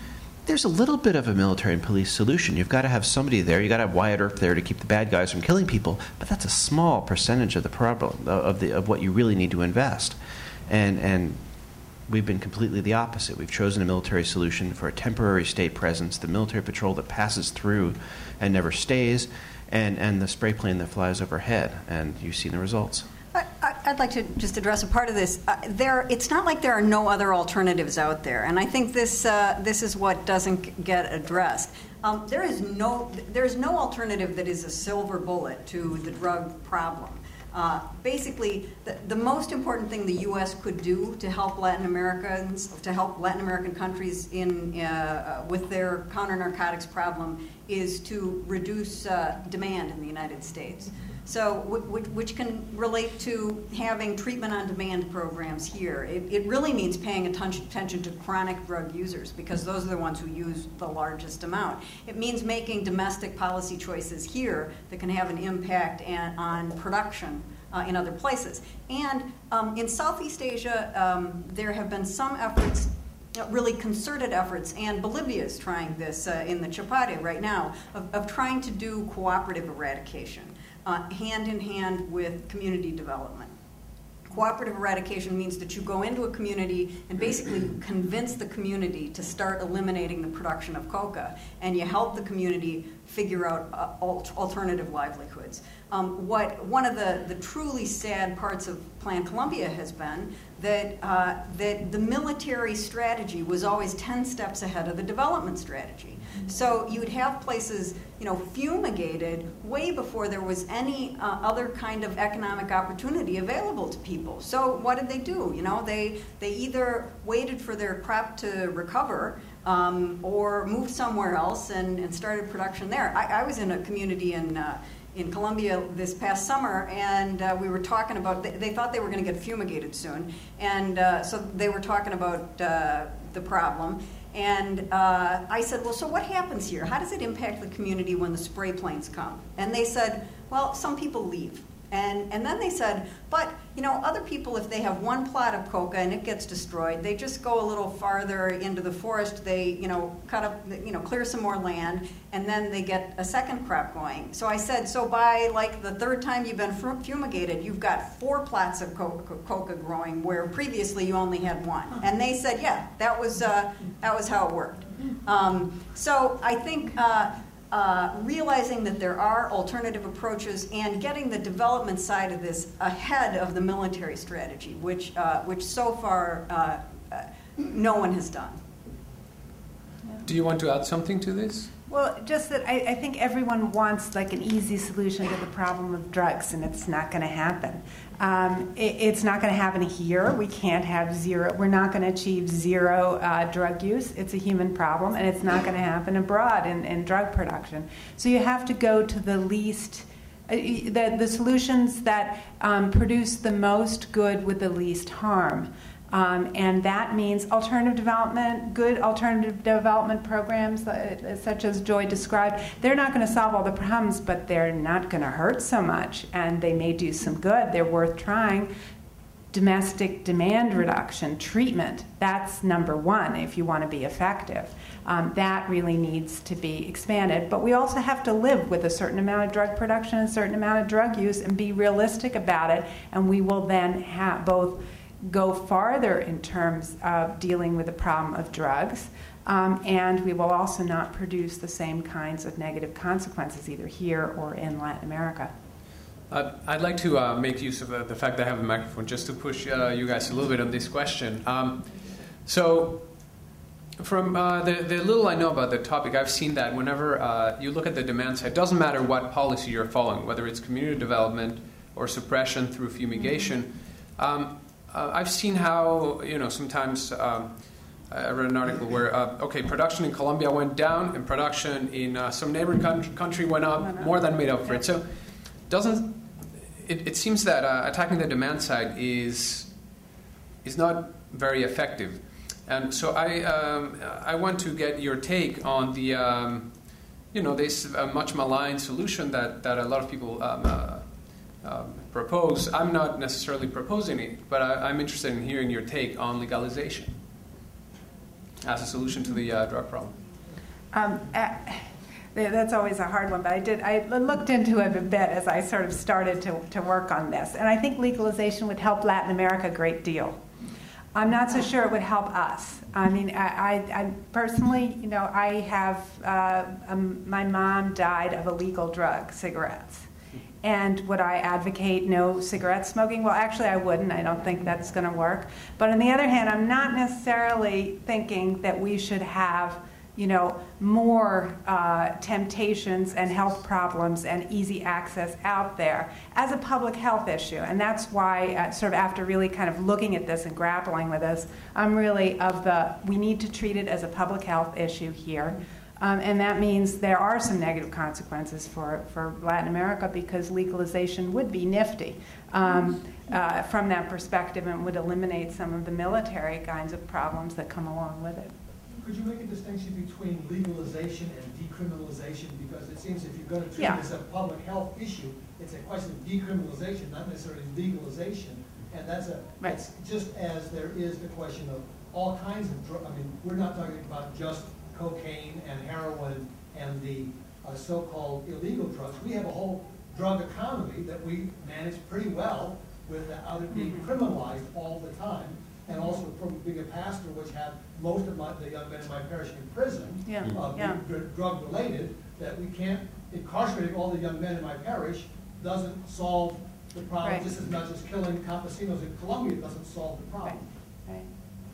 J: there's a little bit of a military and police solution. You've got to have somebody there. You've got to have Wyatt Earp there to keep the bad guys from killing people. But that's a small percentage of the problem, of, the, of what you really need to invest. And, and we've been completely the opposite. We've chosen a military solution for a temporary state presence, the military patrol that passes through and never stays, and, and the spray plane that flies overhead. And you've seen the results.
E: I, I'd like to just address a part of this. Uh, there, it's not like there are no other alternatives out there, and I think this uh, this is what doesn't get addressed. Um, there is no there is no alternative that is a silver bullet to the drug problem. Uh, basically, the, the most important thing the U S could do to help Latin Americans, to help Latin American countries in uh, with their counter-narcotics problem, is to reduce uh, demand in the United States. So, which, which can relate to having treatment-on-demand programs here. It, it really means paying attention to chronic drug users, because those are the ones who use the largest amount. It means making domestic policy choices here that can have an impact and, on production uh, in other places. And um, in Southeast Asia, um, there have been some efforts, really concerted efforts, and Bolivia is trying this uh, in the Chapare right now, of, of trying to do cooperative eradication. Uh, hand in hand with community development. Cooperative eradication means that you go into a community and basically convince the community to start eliminating the production of coca, and you help the community figure out uh, al- alternative livelihoods. Um, what one of the, the truly sad parts of Plan Colombia has been that uh, that the military strategy was always ten steps ahead of the development strategy. So you would have places, you know, fumigated way before there was any uh, other kind of economic opportunity available to people. So what did they do? You know, they they either waited for their crop to recover um, or moved somewhere else and, and started production there. I, I was in a community in uh, in Colombia this past summer, and uh, we were talking about, they, they thought they were going to get fumigated soon, and uh, so they were talking about uh, the problem. And uh, I said, well, so what happens here? How does it impact the community when the spray planes come? And they said, well, some people leave. And, and then they said, but, you know, other people, if they have one plot of coca and it gets destroyed, they just go a little farther into the forest, they, you know, cut up, you know, clear some more land, and then they get a second crop going. So I said, so by, like, the third time you've been fumigated, you've got four plots of coca, coca growing, where previously you only had one. And they said, yeah, that was, uh, that was how it worked. Um, so I think... Uh, Uh, realizing that there are alternative approaches and getting the development side of this ahead of the military strategy, which, uh, which so far uh, uh, no one has done.
C: Do you want to add something to this?
F: Well, just that I, I think everyone wants like an easy solution to the problem of drugs, and it's not going to happen. Um, it, it's not going to happen here. We can't have zero. We're not going to achieve zero uh, drug use. It's a human problem, and it's not going to happen abroad in, in drug production. So you have to go to the least, uh, the, the solutions that um, produce the most good with the least harm. Um, and that means alternative development, good alternative development programs uh, such as Joy described. They're not going to solve all the problems, but they're not going to hurt so much, and they may do some good. They're worth trying. Domestic demand reduction, treatment, that's number one if you want to be effective. Um, that really needs to be expanded. But we also have to live with a certain amount of drug production and a certain amount of drug use and be realistic about it, and we will then have both go farther in terms of dealing with the problem of drugs, um, and we will also not produce the same kinds of negative consequences either here or in Latin America.
C: Uh, I'd like to uh, make use of uh, the fact that I have a microphone just to push uh, you guys a little bit on this question. Um, so from uh, the, the little I know about the topic, I've seen that whenever uh, you look at the demand side, it doesn't matter what policy you're following, whether it's community development or suppression through fumigation. Um, Uh, I've seen how, you know, sometimes um, I read an article where, uh, okay, production in Colombia went down and production in uh, some neighboring country, country went up, more than made up for it. So doesn't it, it seems that uh, attacking the demand side is is not very effective. And so I um, I want to get your take on the, um, you know, this uh, much maligned solution that, that a lot of people um, uh, Um, propose. I'm not necessarily proposing it, but I, I'm interested in hearing your take on legalization as a solution to the uh, drug problem.
F: Um, uh, That's always a hard one, but I did, I looked into it a bit as I sort of started to, to work on this. And I think legalization would help Latin America a great deal. I'm not so sure it would help us. I mean, I, I, I personally, you know, I have, uh, um, my mom died of illegal drug, cigarettes. And would I advocate no cigarette smoking? Well, actually, I wouldn't. I don't think that's going to work. But on the other hand, I'm not necessarily thinking that we should have, you know, more uh, temptations and health problems and easy access out there as a public health issue. And that's why, uh, sort of after really kind of looking at this and grappling with this, I'm really of the, we need to treat it as a public health issue here. Um, and that means there are some negative consequences for, for Latin America, because legalization would be nifty um, uh, from that perspective, and would eliminate some of the military kinds of problems that come along with it.
K: Could you make a distinction between legalization and decriminalization? Because it seems if you're going to treat
F: Yeah.
K: it as a public health issue, it's a question of decriminalization, not necessarily legalization. And that's a,
F: Right.
K: it's just as there is the question of all kinds of drugs. I mean, we're not talking about just cocaine and heroin and the uh, so-called illegal drugs. We have a whole drug economy that we manage pretty well without it being
F: Mm-hmm.
K: criminalized all the time. And also from being a pastor, which had most of my, the young men in my parish in prison,
F: Yeah,
K: uh,
F: yeah.
K: dr- drug related, that we can't, incarcerating all the young men in my parish doesn't solve the problem,
F: Right.
K: just as much as killing campesinos in Colombia doesn't solve the problem.
F: Right. Right.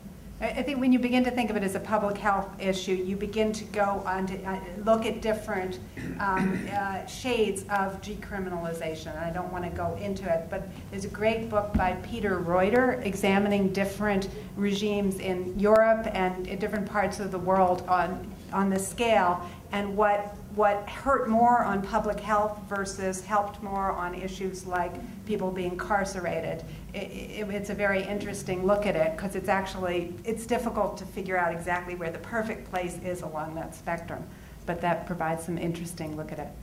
F: I I think when you begin to think of it as a public health issue, you begin to go on to uh, look at different um, uh, shades of decriminalization. And I don't want to go into it, but there's a great book by Peter Reuter examining different regimes in Europe and in different parts of the world on, on the scale, and what what hurt more on public health versus helped more on issues like people being incarcerated. It, it, it's a very interesting look at it, because it's actually, it's difficult to figure out exactly where the perfect place is along that spectrum, but that provides some interesting look at it.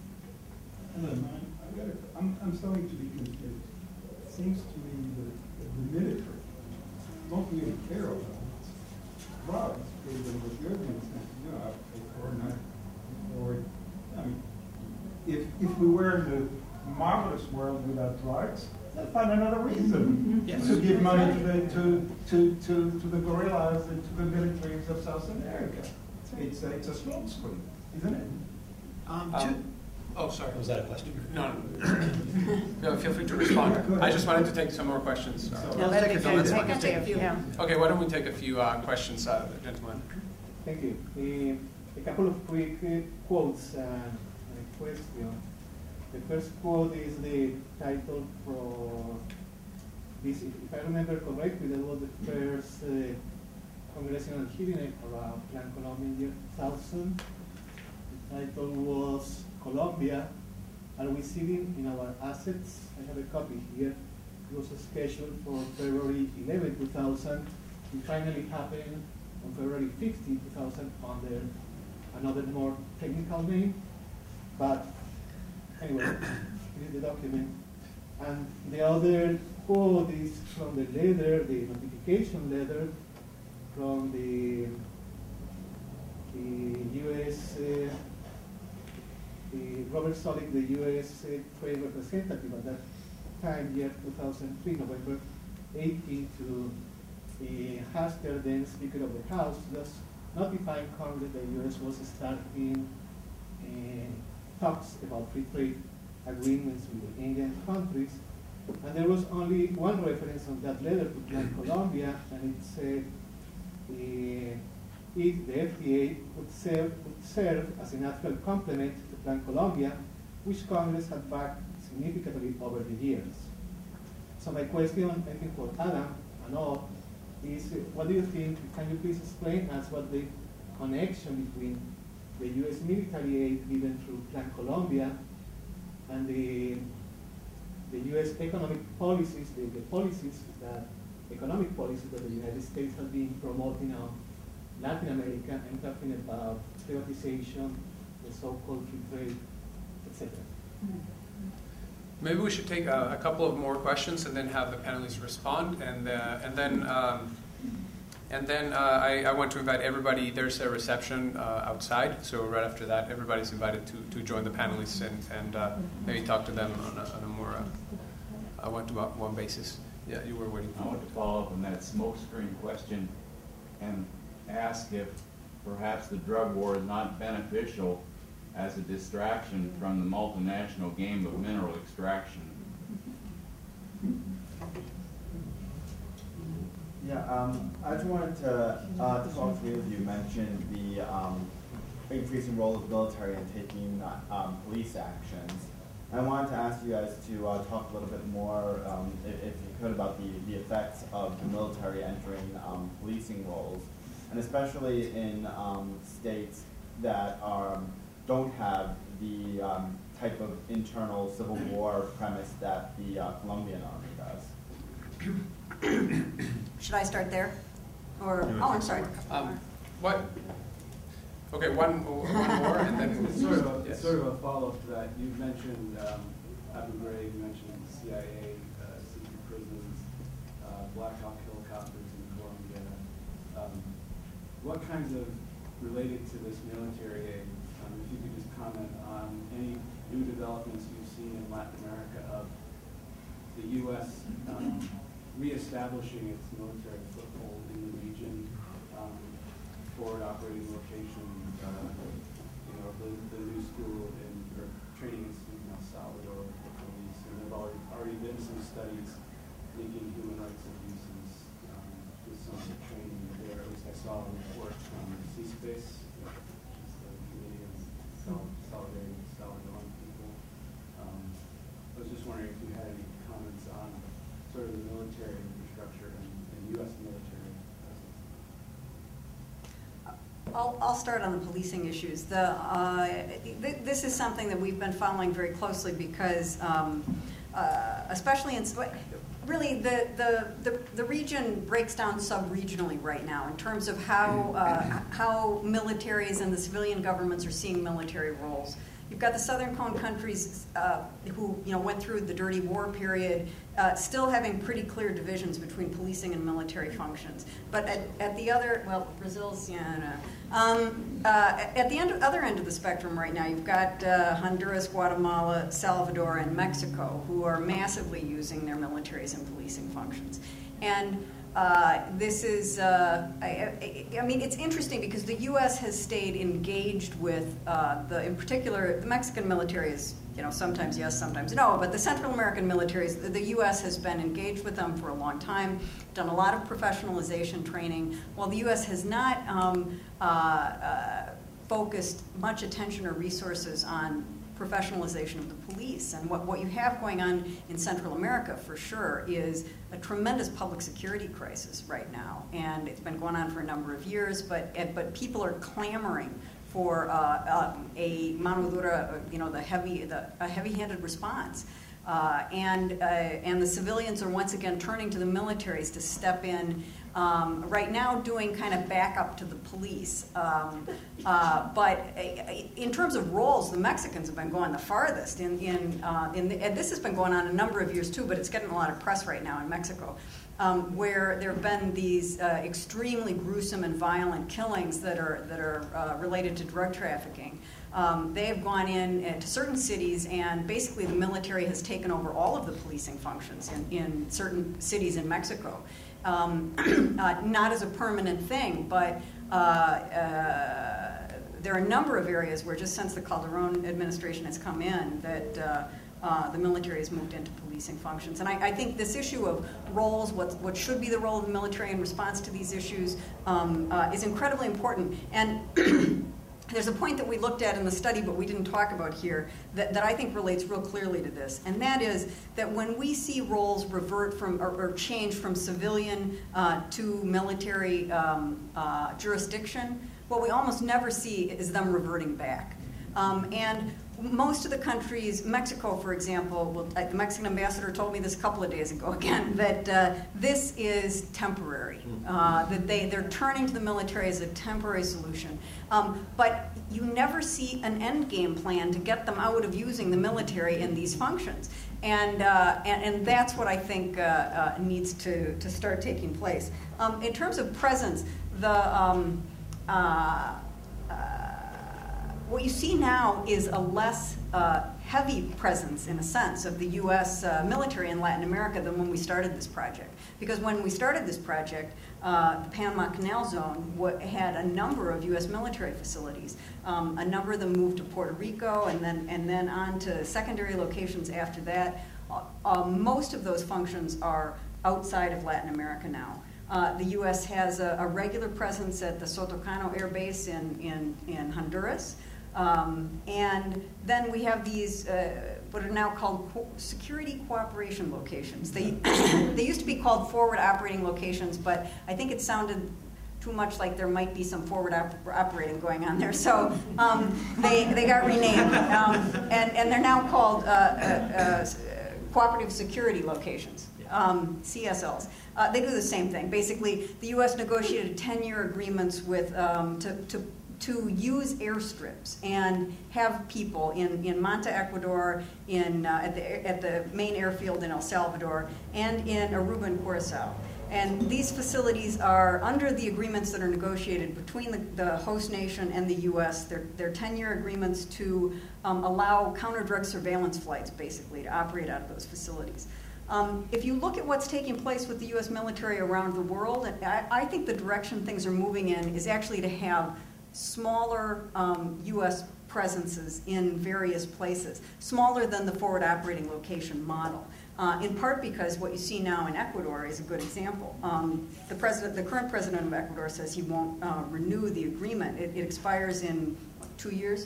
H: Hello, man. I got a, I'm, I'm starting to be confused. It seems to me that the military don't really care about drugs, because of what you're doing, you know, or not. Or, I mean, if, if we were in the marvelous world without drugs, they'll find another reason
C: Yes.
H: to give money to the, to, to, to, to the guerrillas and to the militaries of South America. It's a, it's a smoke screen, isn't it?
C: Um,
L: Um,
C: to- oh, sorry.
L: Was that a question?
C: No, no. No, feel free to respond. I just wanted to take some more questions. Sorry.
F: Yeah, let me
C: No, let's-
F: take
C: let's
F: a
C: take a
F: few, yeah.
C: Okay, why don't we take a few uh, questions, uh, gentlemen?
M: Thank you. Uh, a couple of quick uh, quotes and uh, question. The first quote is the title for this, if I remember correctly, that was the first uh, congressional hearing around Plan Colombia in the year two thousand. The title was Colombia, Are We Sitting in Our Assets? I have a copy here. It was scheduled for February eleventh, two thousand. It finally happened on February fifteenth, two thousand, under another more technical name. But anyway, this is the document. And the other quote is from the letter, the notification letter from the, the U S, uh, the Robert Solik, the U S uh, trade representative at that time, year two thousand three, November eighteenth, to uh, Hastert, then Speaker of the House, just notifying Congress that the U S was starting uh, talks about free trade agreements with the Indian countries. And there was only one reference on that letter to Plan Colombia, and it said uh, if the F D A would serve, would serve as a natural complement to Plan Colombia, which Congress had backed significantly over the years. So my question, I think for Adam and all, is uh, what do you think, can you please explain us what the connection between the U S military aid given through Plan Colombia and the, the U S economic policies, the, the policies that, economic policies that the United States has been promoting on Latin America? I'm talking about privatization, the so-called free trade, et cetera.
C: Maybe we should take a, a couple of more questions and then have the panelists respond, and uh, and then um, And then uh, I, I want to invite everybody. There's a reception uh, outside, so right after that, everybody's invited to, to join the panelists and, and uh, maybe talk to them on a, on a more uh, one-to-one basis. Yeah, you were waiting for
L: I want to follow up on that smoke screen question and ask if perhaps the drug war is not beneficial as a distraction from the multinational game of mineral extraction.
N: Yeah, um, I just wanted to uh, talk to you. You mentioned the um, increasing role of the military in taking uh, um, police actions. And I wanted to ask you guys to uh, talk a little bit more, um, if, if you could, about the, the effects of the military entering um, policing roles, and especially in um, states that are, don't have the um, type of internal civil war premise that the uh, Colombian army does.
E: Should I start there? Or, oh, I'm sorry.
C: Um, what? Okay, one, one more, and then
G: it's sort of a,
C: yes.
G: sort of a follow-up to that. You mentioned um, Abu Ghraib, you mentioned C I A, uh, secret prisons, uh, Black Hawk helicopters in Colombia. Um, what kinds of, related to this military aid, um, if you could just comment on any new developments you've seen in Latin America of the U S um, reestablishing its military foothold in the region, um, forward operating location, uh, you know, the, the new school in, or training institute in El Salvador for police, and there have already, already been some studies linking human rights abuses um, with some of the training there. At least I saw a report from C-SPACE, which is the Canadian Solidarity with Salvadoran people. Um, I was just wondering if you had any comments on sort of the military infrastructure and, and U S military presence.
E: I'll, I'll start on the policing issues. The, uh, th this is something that we've been following very closely because, um, uh, especially in, really the, the, the, the region breaks down sub-regionally right now in terms of how, uh, how militaries and the civilian governments are seeing military roles. You've got the Southern Cone countries uh, who, you know, went through the dirty war period, uh, still having pretty clear divisions between policing and military functions. But at, at the other, well, Brazil's, yeah, no. um, uh, at the end, other end of the spectrum right now, you've got uh, Honduras, Guatemala, Salvador, and Mexico, who are massively using their militaries and policing functions. And Uh, this is, uh, I, I, I mean, it's interesting because the U S has stayed engaged with uh, the, in particular, the Mexican military is, you know, sometimes yes, sometimes no, but the Central American militaries, the, the U S has been engaged with them for a long time, done a lot of professionalization training, while the U S has not um, uh, uh, focused much attention or resources on professionalization of the police. And what, what you have going on in Central America, for sure, is a tremendous public security crisis right now. And it's been going on for a number of years, but, but people are clamoring for uh, uh, a mano dura, you know, the heavy, the, a heavy-handed response. Uh, and, uh, and the civilians are once again turning to the militaries to step in, um, right now doing kind of backup to the police. Um, uh, but uh, in terms of roles, the Mexicans have been going the farthest. In, in, uh, in the, and this has been going on a number of years too, but it's getting a lot of press right now in Mexico, um, where there have been these uh, extremely gruesome and violent killings that are, that are uh, related to drug trafficking. Um, they have gone in uh, to certain cities, and basically the military has taken over all of the policing functions in, in certain cities in Mexico. Um, uh, not as a permanent thing, but uh, uh, there are a number of areas where just since the Calderon administration has come in that uh, uh, the military has moved into policing functions. And I, I think this issue of roles, what, what should be the role of the military in response to these issues, um, uh, is incredibly important. And there's a point that we looked at in the study, but we didn't talk about here, that, that I think relates real clearly to this. And that is that when we see roles revert from, or, or change from civilian uh, to military um, uh, jurisdiction, what we almost never see is them reverting back. Um, and most of the countries, Mexico, for example, will, uh, the Mexican ambassador told me this a couple of days ago again, that uh, this is temporary, uh, that they, they're turning to the military as a temporary solution. Um, but you never see an end game plan to get them out of using the military in these functions. And, uh, and, and that's what I think uh, uh, needs to, to start taking place. Um, in terms of presence, the um, uh, what you see now is a less uh, heavy presence, in a sense, of the U S uh, military in Latin America than when we started this project. Because when we started this project, uh, the Panama Canal Zone had a number of U S military facilities. Um, a number of them moved to Puerto Rico and then, and then on to secondary locations after that. Uh, uh, most of those functions are outside of Latin America now. Uh, the U S has a, a regular presence at the Sotocano Air Base in, in, in Honduras. Um, and then we have these, uh, what are now called co security cooperation locations. They, they used to be called forward operating locations, but I think it sounded too much like there might be some forward op operating going on there. So um, they, they got renamed. Um, and, and they're now called uh, uh, uh, cooperative security locations, um, C S Ls. Uh, they do the same thing. Basically, the U S negotiated ten-year agreements with, um, to, to to use airstrips and have people in, in Manta, Ecuador, in, uh, at, the, at the main airfield in El Salvador, and in Aruba and Curacao. And these facilities are under the agreements that are negotiated between the, the host nation and the U S. They're, they're ten-year agreements to um, allow counter-drug surveillance flights, basically, to operate out of those facilities. Um, if you look at what's taking place with the U S military around the world, I, I think the direction things are moving in is actually to have smaller um, U S presences in various places, smaller than the forward operating location model. Uh, in part because what you see now in Ecuador is a good example. Um, the president, the current president of Ecuador says he won't uh, renew the agreement. It, it expires in what, two years?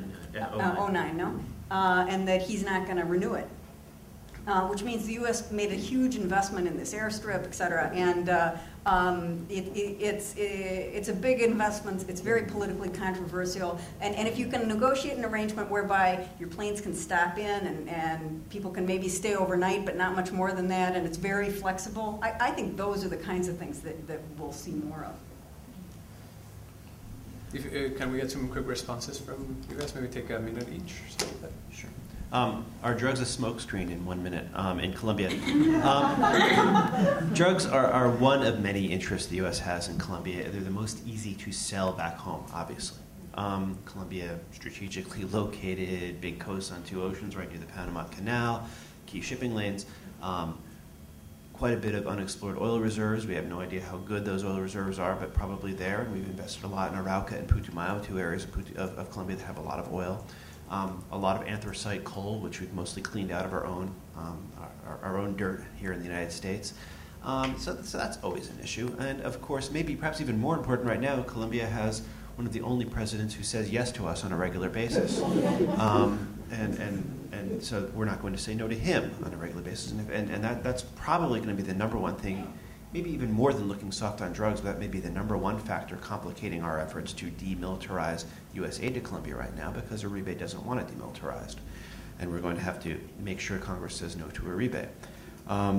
E: oh nine, no? Uh, and that he's not going to renew it. Uh, which means the U S made a huge investment in this airstrip, et cetera, and uh, um, it, it, it's, it, it's a big investment. It's very politically controversial, and, and if you can negotiate an arrangement whereby your planes can stop in and, and people can maybe stay overnight, but not much more than that, and it's very flexible, I, I think those are the kinds of things that, that we'll see more of.
C: If, uh, can we get some quick responses from you guys? Maybe take a minute each or something like that.
J: Sure. Um, are drugs a smokescreen in one minute um, in Colombia? Um, drugs are, are one of many interests the U S has in Colombia. They're the most easy to sell back home, obviously. Um, Colombia, strategically located, big coast on two oceans right near the Panama Canal, key shipping lanes. Um, quite a bit of unexplored oil reserves. We have no idea how good those oil reserves are, but probably there. And we've invested a lot in Arauca and Putumayo, two areas of, Putu of, of Colombia that have a lot of oil. Um, a lot of anthracite coal, which we've mostly cleaned out of our own, um, our, our own dirt here in the United States. Um, so, so that's always an issue. And of course, maybe perhaps even more important right now, Colombia has one of the only presidents who says yes to us on a regular basis. Um, and, and, and so we're not going to say no to him on a regular basis. And, if, and, and that, that's probably going to be the number one thing, maybe even more than looking soft on drugs, but that may be the number one factor complicating our efforts to demilitarize U S aid to Colombia right now, because Uribe doesn't want it demilitarized. And we're going to have to make sure Congress says no to Uribe. Um,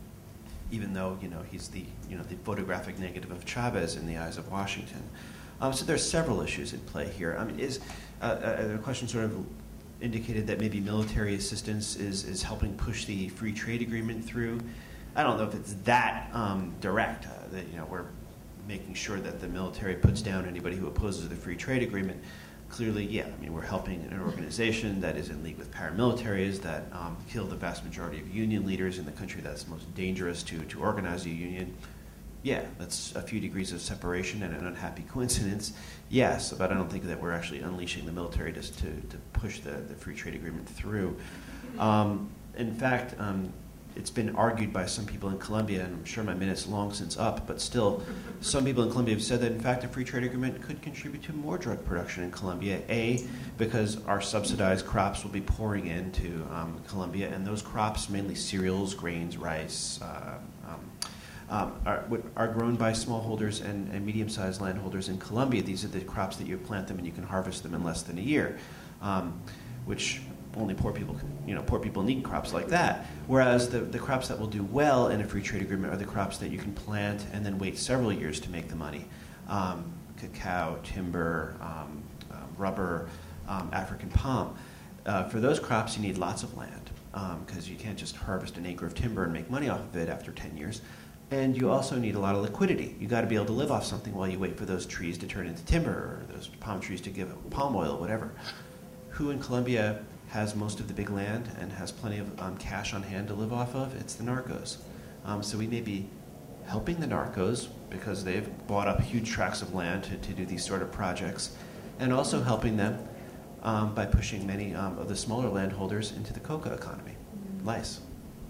J: even though, you know, he's the, you know, the photographic negative of Chavez in the eyes of Washington. Um, so there's several issues in play here. I mean, is, uh, uh, the question sort of indicated that maybe military assistance is, is helping push the free trade agreement through. I don't know if it's that um, direct, uh, that, you know, we're making sure that the military puts down anybody who opposes the free trade agreement. Clearly, yeah, I mean, we're helping an organization that is in league with paramilitaries that um, kill the vast majority of union leaders in the country that's most dangerous to, to organize a union. Yeah, that's a few degrees of separation and an unhappy coincidence. Yes, but I don't think that we're actually unleashing the military just to, to push the, the free trade agreement through. Um, in fact, um, it's been argued by some people in Colombia, and I'm sure my minute's long since up, but still, some people in Colombia have said that, in fact, a free trade agreement could contribute to more drug production in Colombia. A, because our subsidized crops will be pouring into um, Colombia, and those crops, mainly cereals, grains, rice, uh, um, um, are, are grown by smallholders and, and medium-sized landholders in Colombia. These are the crops that you plant them and you can harvest them in less than a year. Um, which only poor people can, you know, poor people need crops like that. Whereas the, the crops that will do well in a free trade agreement are the crops that you can plant and then wait several years to make the money. Um, cacao, timber, um, uh, rubber, um, African palm. Uh, for those crops, you need lots of land because um, you can't just harvest an acre of timber and make money off of it after ten years. And you also need a lot of liquidity. You got to be able to live off something while you wait for those trees to turn into timber or those palm trees to give palm oil, whatever. Who in Colombia has most of the big land and has plenty of um, cash on hand to live off of? It's the narcos. Um, so we may be helping the narcos because they've bought up huge tracts of land to, to do these sort of projects, and also helping them um, by pushing many um, of the smaller landholders into the coca economy. Lice.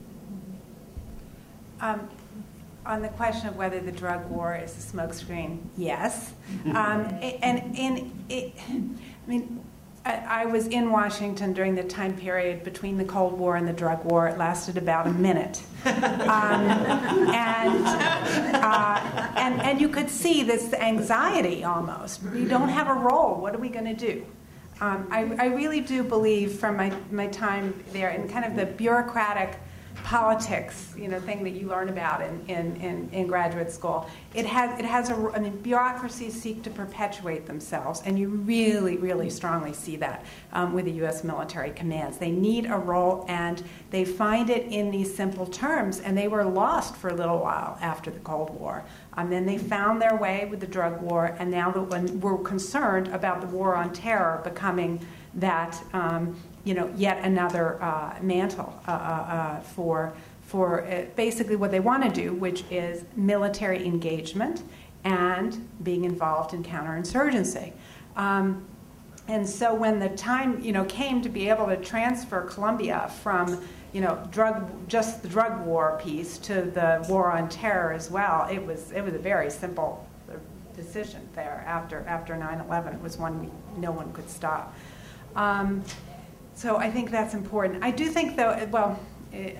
F: Um, on the question of whether the drug war is a smokescreen, yes. Um, and and it, I mean, I, I was in Washington during the time period between the Cold War and the drug war. It lasted about a minute. Um, and, uh, and, and you could see this anxiety almost. We don't have a role. What are we going to do? Um, I, I really do believe from my, my time there in kind of the bureaucratic politics, you know, thing that you learn about in, in, in, in graduate school. It has, it has a, I mean, bureaucracies seek to perpetuate themselves, and you really, really strongly see that um, with the U S military commands. They need a role, and they find it in these simple terms, and they were lost for a little while after the Cold War. And then they found their way with the drug war, and now that when we're concerned about the war on terror becoming that, um, you know, yet another uh, mantle uh, uh, for for uh, basically what they want to do, which is military engagement and being involved in counterinsurgency. Um, and so when the time, you know, came to be able to transfer Colombia from, you know, drug just the drug war piece to the war on terror as well, it was it was a very simple decision there. After after nine eleven, it was one we, no one could stop. Um, So I think that's important. I do think, though, well, it,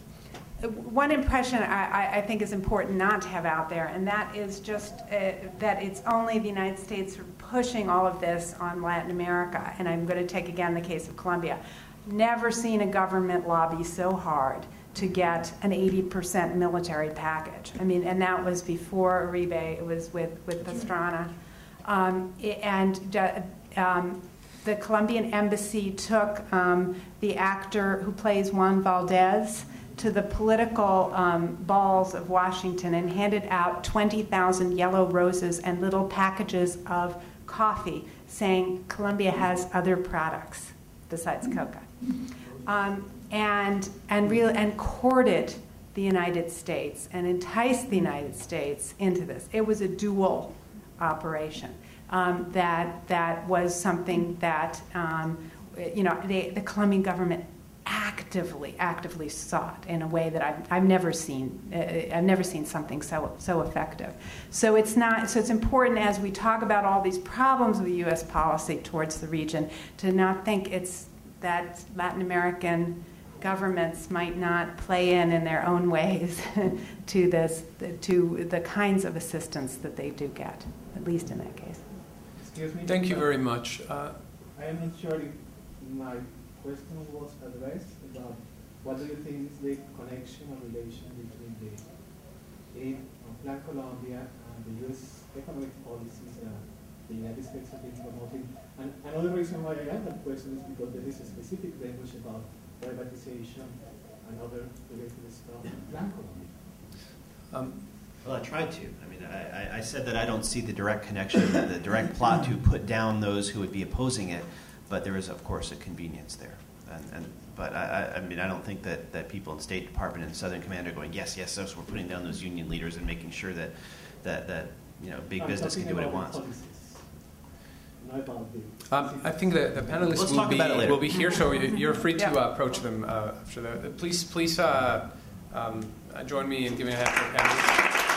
F: one impression I, I think is important not to have out there, and that is just uh, that it's only the United States pushing all of this on Latin America. And I'm going to take, again, the case of Colombia. Never seen a government lobby so hard to get an eighty percent military package. I mean, and that was before Uribe. It was with, with Pastrana. Um, and um, the Colombian embassy took um, the actor who plays Juan Valdez to the political um, balls of Washington and handed out twenty thousand yellow roses and little packages of coffee saying Colombia has other products besides coca. Um, and, and, real, and courted the United States and enticed the United States into this. It was a dual operation. Um, that that was something that um, you know they, the Colombian government actively actively sought in a way that I've, I've never seen. Uh, I've never seen something so so effective. So it's not. So it's important as we talk about all these problems with U S policy towards the region to not think it's that Latin American governments might not play in in their own ways to this to the kinds of assistance that they do get, at least in that case.
M: Excuse me?
C: Thank you very much. Uh,
M: I am not sure if my question was addressed about what do you think is the connection or relation between the aid of Plan Colombia and the U S economic policies that the United States have been promoting. And another reason why I have that question is because there is a specific language about privatization and other related stuff in Plan Colombia.
C: Um,
J: Well, I tried to. I mean, I, I said that I don't see the direct connection, the direct plot to put down those who would be opposing it, but there is, of course, a convenience there. And, and but I, I mean, I don't think that, that people in State Department and Southern Command are going, yes, yes, yes, we're putting down those union leaders and making sure that that, that you know big
M: I'm
J: business can do what it wants.
C: Um, I think the, the panelists
J: Let's
C: will
J: talk
C: be,
J: about it later.
C: will be here, so you're free to
F: Yeah.
C: uh, approach them uh, after the. Please, please uh, um, join me in giving a hand to the panelists.